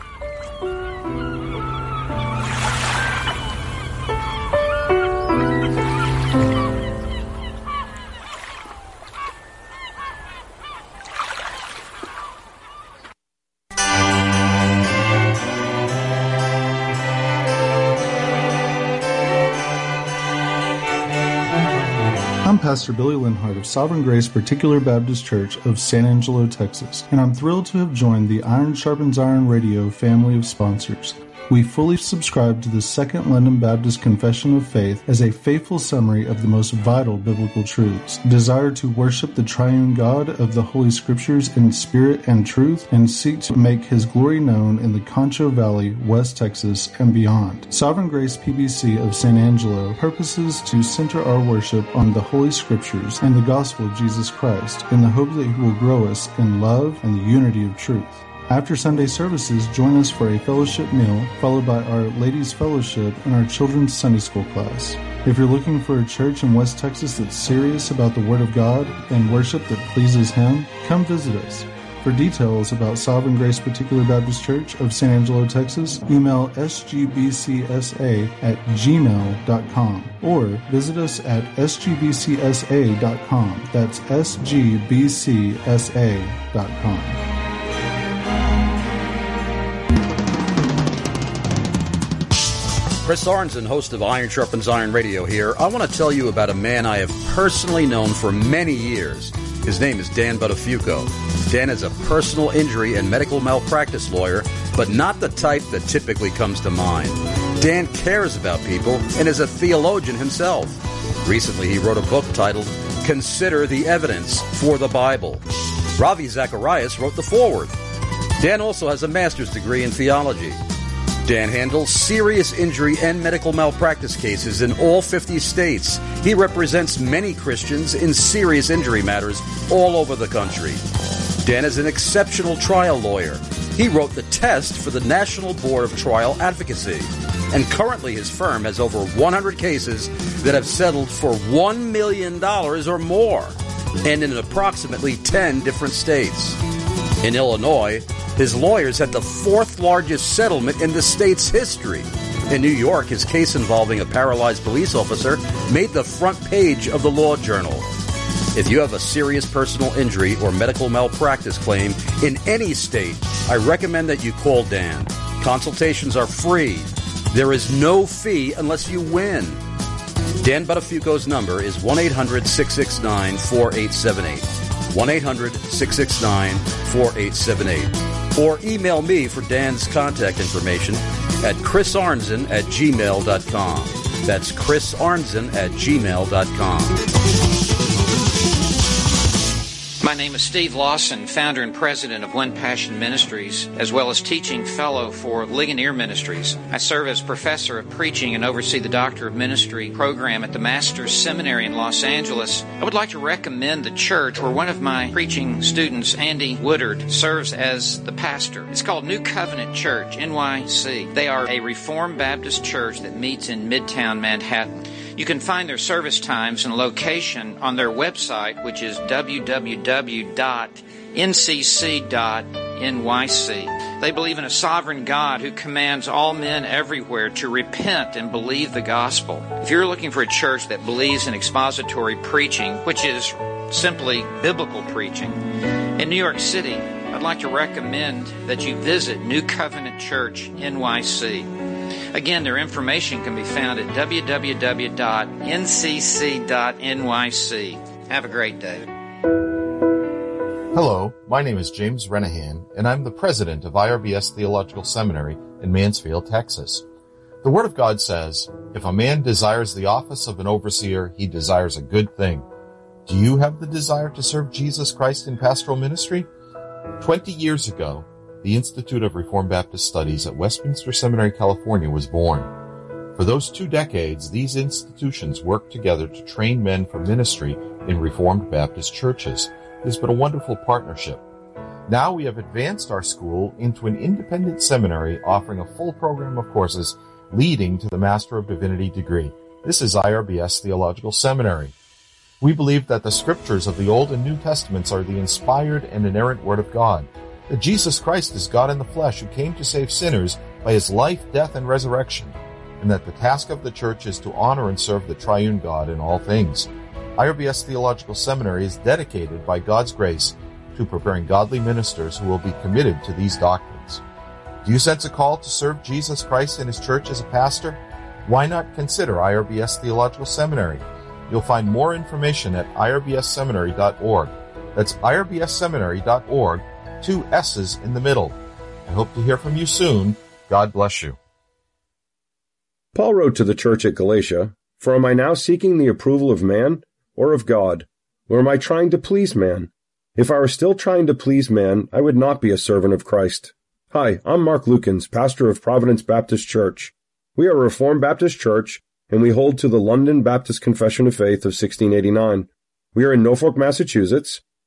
I'm Pastor Billy Linhart of Sovereign Grace Particular Baptist Church of San Angelo, Texas, and I'm thrilled to have joined the Iron Sharpens Iron Radio family of sponsors. We fully subscribe to the Second London Baptist Confession of Faith as a faithful summary of the most vital biblical truths, desire to worship the triune God of the Holy Scriptures in spirit and truth, and seek to make His glory known in the Concho Valley, West Texas, and beyond. Sovereign Grace PBC of San Angelo purposes to center our worship on the Holy Scriptures and the gospel of Jesus Christ in the hope that He will grow us in love and the unity of truth. After Sunday services, join us for a fellowship meal, followed by our Ladies' Fellowship and our Children's Sunday School class. If you're looking for a church in West Texas that's serious about the Word of God and worship that pleases Him, come visit us. For details about Sovereign Grace Particular Baptist Church of San Angelo, Texas, email sgbcsa@gmail.com or visit us at sgbcsa.com. That's sgbcsa.com. Chris Arnzen, host of Iron Sharpens Iron Radio here. I want to tell you about a man I have personally known for many years. His name is Dan Buttafuoco. Dan is a personal injury and medical malpractice lawyer, but not the type that typically comes to mind. Dan cares about people and is a theologian himself. Recently, he wrote a book titled Consider the Evidence for the Bible. Ravi Zacharias wrote the foreword. Dan also has a master's degree in theology. Dan handles serious injury and medical malpractice cases in all 50 states. He represents many Christians in serious injury matters all over the country. Dan is an exceptional trial lawyer. He wrote the test for the National Board of Trial Advocacy. And currently his firm has over 100 cases that have settled for $1 million or more, and in approximately 10 different states. In Illinois, his lawyers had the fourth largest settlement in the state's history. In New York, his case involving a paralyzed police officer made the front page of the Law Journal. If you have a serious personal injury or medical malpractice claim in any state, I recommend that you call Dan. Consultations are free. There is no fee unless you win. Dan Buttafuoco's number is 1-800-669-4878. 1-800-669-4878. Or email me for Dan's contact information at chrisarnzen@gmail.com. That's chrisarnzen@gmail.com. My name is Steve Lawson, founder and president of One Passion Ministries, as well as teaching fellow for Ligonier Ministries. I serve as professor of preaching and oversee the Doctor of Ministry program at the Master's Seminary in Los Angeles. I would like to recommend the church where one of my preaching students, Andy Woodard, serves as the pastor. It's called New Covenant Church, NYC. They are a Reformed Baptist church that meets in Midtown Manhattan. You can find their service times and location on their website, which is www.ncc.nyc. They believe in a sovereign God who commands all men everywhere to repent and believe the gospel. If you're looking for a church that believes in expository preaching, which is simply biblical preaching, in New York City, I'd like to recommend that you visit New Covenant Church, NYC. Again, their information can be found at www.ncc.nyc. Have a great day. Hello, my name is James Renahan, and I'm the president of IRBS Theological Seminary in Mansfield, Texas. The Word of God says, if a man desires the office of an overseer, he desires a good thing. Do you have the desire to serve Jesus Christ in pastoral ministry? 20 years ago, the Institute of Reformed Baptist Studies at Westminster Seminary, California was born. For those 2 decades, these institutions worked together to train men for ministry in Reformed Baptist churches. It has been a wonderful partnership. Now we have advanced our school into an independent seminary offering a full program of courses leading to the Master of Divinity degree. This is IRBS Theological Seminary. We believe that the scriptures of the Old and New Testaments are the inspired and inerrant Word of God, that Jesus Christ is God in the flesh who came to save sinners by his life, death, and resurrection, and that the task of the church is to honor and serve the triune God in all things. IRBS Theological Seminary is dedicated by God's grace to preparing godly ministers who will be committed to these doctrines. Do you sense a call to serve Jesus Christ in his church as a pastor? Why not consider IRBS Theological Seminary? You'll find more information at irbsseminary.org. That's irbsseminary.org. 2 S's in the middle. I hope to hear from you soon. God bless you. Paul wrote to the church at Galatia, "For am I now seeking the approval of man or of God? Or am I trying to please man? If I were still trying to please man, I would not be a servant of Christ." Hi, I'm Mark Lukens, pastor of Providence Baptist Church. We are a Reformed Baptist church, and we hold to the London Baptist Confession of Faith of 1689. We are in Norfolk, Massachusetts.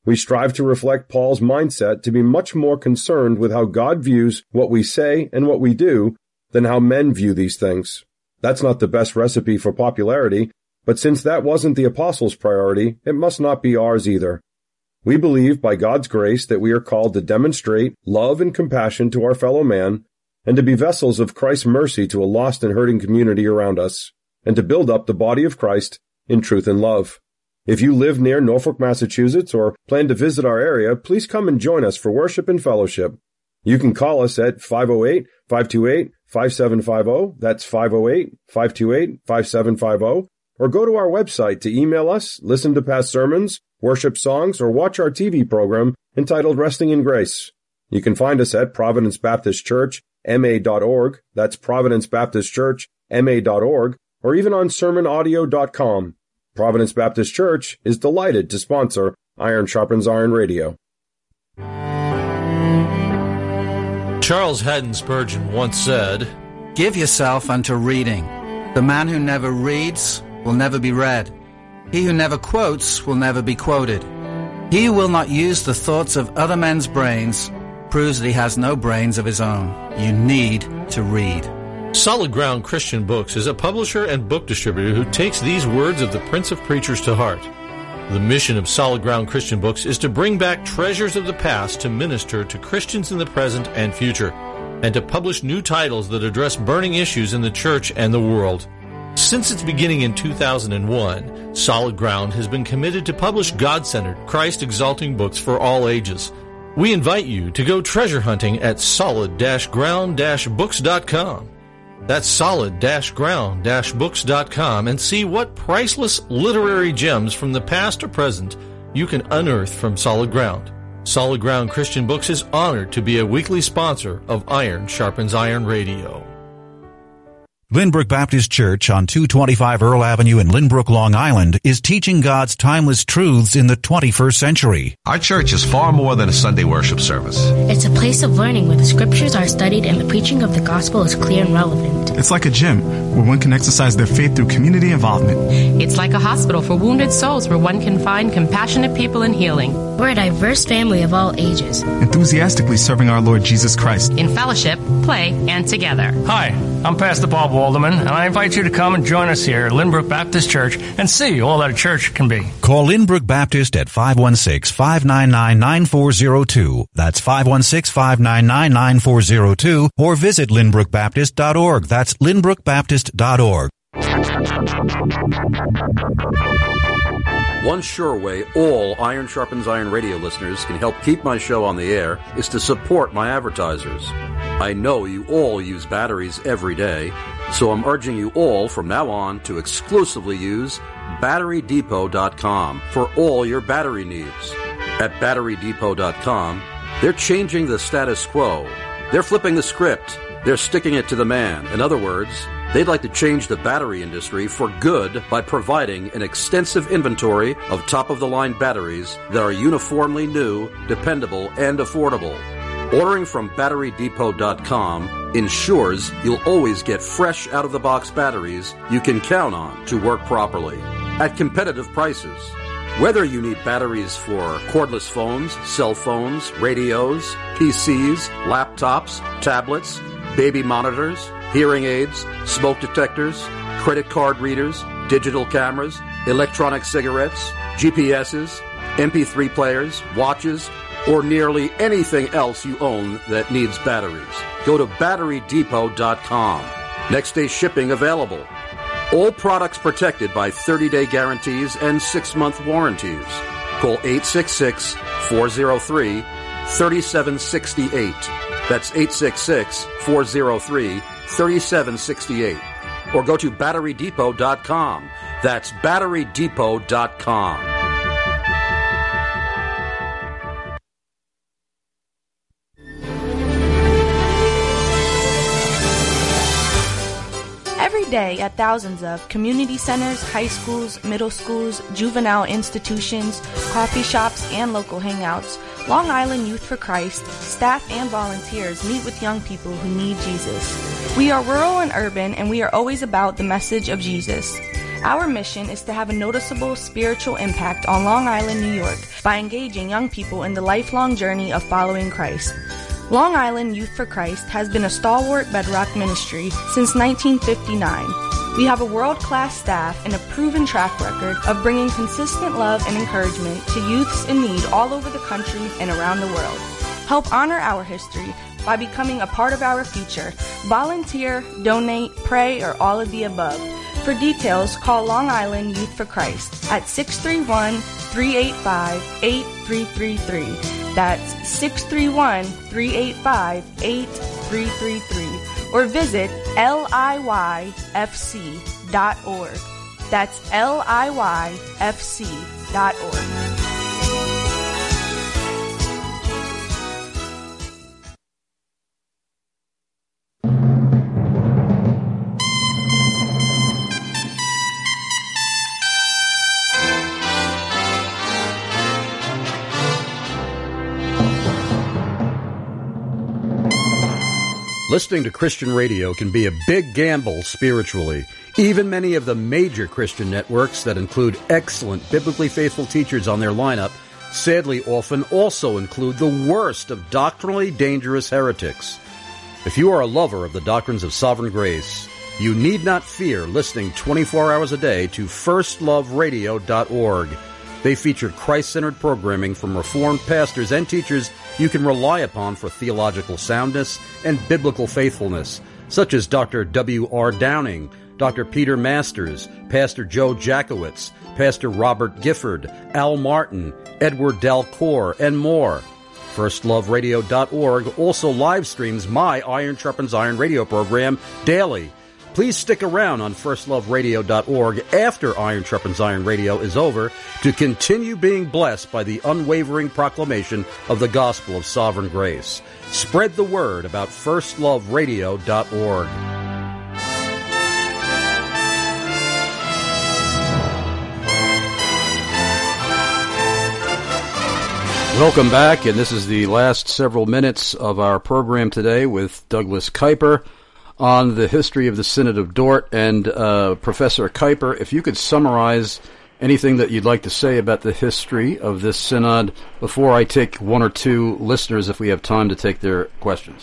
We strive to reflect Paul's mindset to be much more concerned with how God views what we say and what we do than how men view these things. That's not the best recipe for popularity, but since that wasn't the apostles' priority, it must not be ours either. We believe by God's grace that we are called to demonstrate love and compassion to our fellow man, and to be vessels of Christ's mercy to a lost and hurting community around us, and to build up the body of Christ in truth and love. If you live near Norfolk, Massachusetts, or plan to visit our area, please come and join us for worship and fellowship. You can call us at 508-528-5750, that's 508-528-5750, or go to our website to email us, listen to past sermons, worship songs, or watch our TV program entitled Resting in Grace. You can find us at Providence Baptist Church, ma.org, that's Providence Baptist Church, ma.org, or even on sermonaudio.com. Providence Baptist Church is delighted to sponsor Iron Sharpens Iron Radio. Charles Haddon Spurgeon once said, "Give yourself unto reading. The man who never reads will never be read. He who never quotes will never be quoted. He who will not use the thoughts of other men's brains proves that he has no brains of his own. You need to read." Solid Ground Christian Books is a publisher and book distributor who takes these words of the Prince of Preachers to heart. The mission of Solid Ground Christian Books is to bring back treasures of the past to minister to Christians in the present and future, and to publish new titles that address burning issues in the church and the world. Since its beginning in 2001, Solid Ground has been committed to publish God-centered, Christ-exalting books for all ages. We invite you to go treasure hunting at solid-ground-books.com. That's solid-ground-books.com, and see what priceless literary gems from the past or present you can unearth from Solid Ground. Solid Ground Christian Books is honored to be a weekly sponsor of Iron Sharpens Iron Radio. Lynbrook Baptist Church on 225 Earl Avenue in Lynbrook, Long Island is teaching God's timeless truths in the 21st century. Our church is far more than a Sunday worship service. It's a place of learning where the scriptures are studied and the preaching of the gospel is clear and relevant. It's like a gym where one can exercise their faith through community involvement. It's like a hospital for wounded souls where one can find compassionate people in healing. We're a diverse family of all ages, enthusiastically serving our Lord Jesus Christ in fellowship, play, and together. Hi, I'm Pastor Bob Walderman, and I invite you to come and join us here at Lynbrook Baptist Church and see all that a church can be. Call Lynbrook Baptist at 516-599-9402. That's 516-599-9402, or visit lynbrookbaptist.org. That's lynbrookbaptist.org. One sure way all Iron Sharpens Iron radio listeners can help keep my show on the air is to support my advertisers. I know you all use batteries every day, so I'm urging you all from now on to exclusively use BatteryDepot.com for all your battery needs. At BatteryDepot.com, they're changing the status quo. They're flipping the script. They're sticking it to the man. In other words, they'd like to change the battery industry for good by providing an extensive inventory of top-of-the-line batteries that are uniformly new, dependable, and affordable. Ordering from BatteryDepot.com ensures you'll always get fresh out-of-the-box batteries you can count on to work properly at competitive prices. Whether you need batteries for cordless phones, cell phones, radios, PCs, laptops, tablets, baby monitors, hearing aids, smoke detectors, credit card readers, digital cameras, electronic cigarettes, GPSs, MP3 players, watches, or nearly anything else you own that needs batteries, go to BatteryDepot.com. Next day shipping available. All products protected by 30-day guarantees and 6-month warranties. Call 866-403-3768. That's 866-403-3768. Or go to BatteryDepot.com. That's BatteryDepot.com. Every day at thousands of community centers, high schools, middle schools, juvenile institutions, coffee shops, and local hangouts, Long Island Youth for Christ, staff and volunteers meet with young people who need Jesus. We are rural and urban, and we are always about the message of Jesus. Our mission is to have a noticeable spiritual impact on Long Island, New York, by engaging young people in the lifelong journey of following Christ. Long Island Youth for Christ has been a stalwart bedrock ministry since 1959. We have a world-class staff and a proven track record of bringing consistent love and encouragement to youths in need all over the country and around the world. Help honor our history by becoming a part of our future. Volunteer, donate, pray, or all of the above. For details, call Long Island Youth for Christ at 631-385-8333. That's 631-385-8333. Or visit liyfc.org. That's liyfc.org. Listening to Christian radio can be a big gamble spiritually. Even many of the major Christian networks that include excellent biblically faithful teachers on their lineup sadly often also include the worst of doctrinally dangerous heretics. If you are a lover of the doctrines of sovereign grace, you need not fear listening 24 hours a day to firstloveradio.org. They feature Christ-centered programming from Reformed pastors and teachers you can rely upon for theological soundness and biblical faithfulness, such as Dr. W.R. Downing, Dr. Peter Masters, Pastor Joe Jackowitz, Pastor Robert Gifford, Al Martin, Edward Dalcour, and more. FirstLoveRadio.org also live streams my Iron Sharpens Iron radio program daily. Please stick around on FirstLoveRadio.org after Iron Sharpens Iron Radio is over to continue being blessed by the unwavering proclamation of the gospel of sovereign grace. Spread the word about FirstLoveRadio.org. Welcome back, and this is the last several minutes of our program today with Douglas Kuiper on the history of the Synod of Dort. And Professor Kuiper, if you could summarize anything that you'd like to say about the history of this synod before I take one or two listeners, if we have time to take their questions.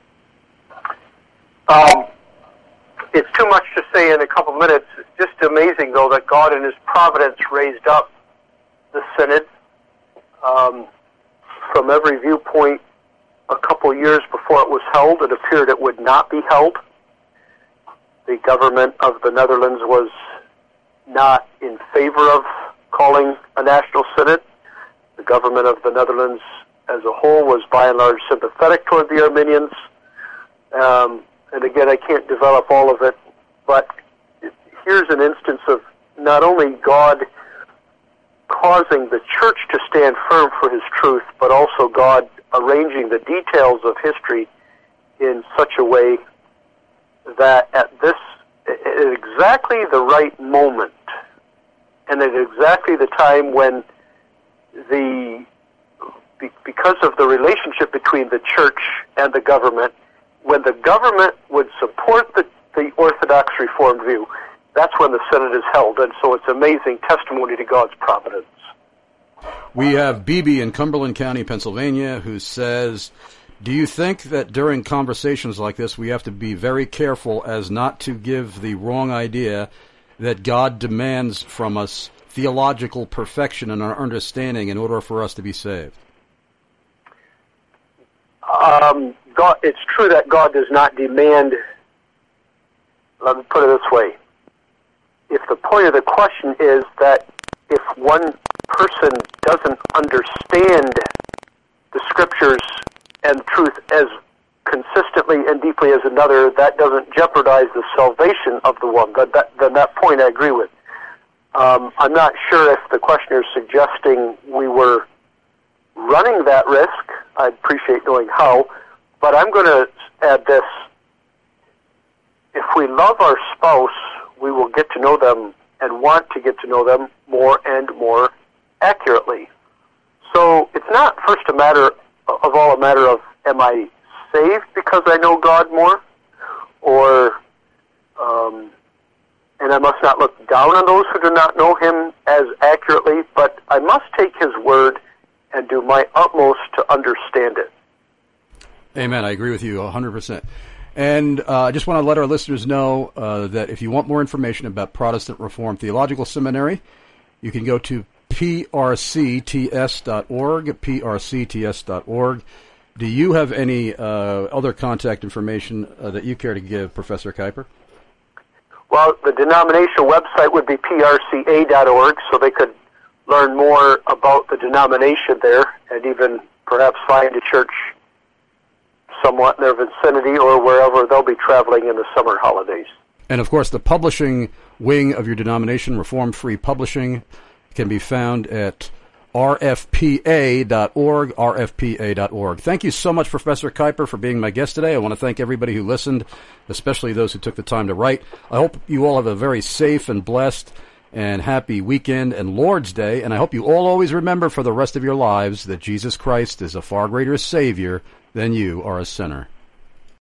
It's too much to say in a couple minutes. It's just amazing, though, that God in His providence raised up the synod. From every viewpoint, a couple years before it was held, it appeared it would not be held. The government of the Netherlands was not in favor of calling a national synod. The government of the Netherlands as a whole was by and large sympathetic toward the Arminians. And again, I can't develop all of it, but here's an instance of not only God causing the church to stand firm for His truth, but also God arranging the details of history in such a way that at exactly the right moment, and at exactly the time when because of the relationship between the church and the government, when the government would support the Orthodox Reformed view, that's when the synod is held. And so it's amazing testimony to God's providence. We have Bibi in Cumberland County, Pennsylvania, who says, do you think that during conversations like this we have to be very careful as not to give the wrong idea that God demands from us theological perfection in our understanding in order for us to be saved? It's true that God does not demand. Let me put it this way. If the point of the question is that if one person doesn't understand the Scriptures and truth as consistently and deeply as another, that doesn't jeopardize the salvation of the one. Then that point I agree with. I'm not sure if the questioner is suggesting we were running that risk. I'd appreciate knowing how. But I'm going to add this. If we love our spouse, we will get to know them and want to get to know them more and more accurately. So it's not first a matter of am I saved because I know God more, or and I must not look down on those who do not know him as accurately, but I must take his word and do my utmost to understand it. Amen. I agree with you 100%. And I just want to let our listeners know that if you want more information about Protestant Reformed Theological Seminary, you can go to prcts.org, prcts.org. Do you have any other contact information that you care to give, Professor Kuyper? Well, the denomination website would be prca.org, so they could learn more about the denomination there and even perhaps find a church somewhat in their vicinity or wherever they'll be traveling in the summer holidays. And, of course, the publishing wing of your denomination, Reformed Free Publishing, can be found at rfpa.org, rfpa.org. Thank you so much, Professor Kuyper, for being my guest today. I want to thank everybody who listened, especially those who took the time to write. I hope you all have a very safe and blessed and happy weekend and Lord's Day, and I hope you all always remember for the rest of your lives that Jesus Christ is a far greater Savior than you are a sinner.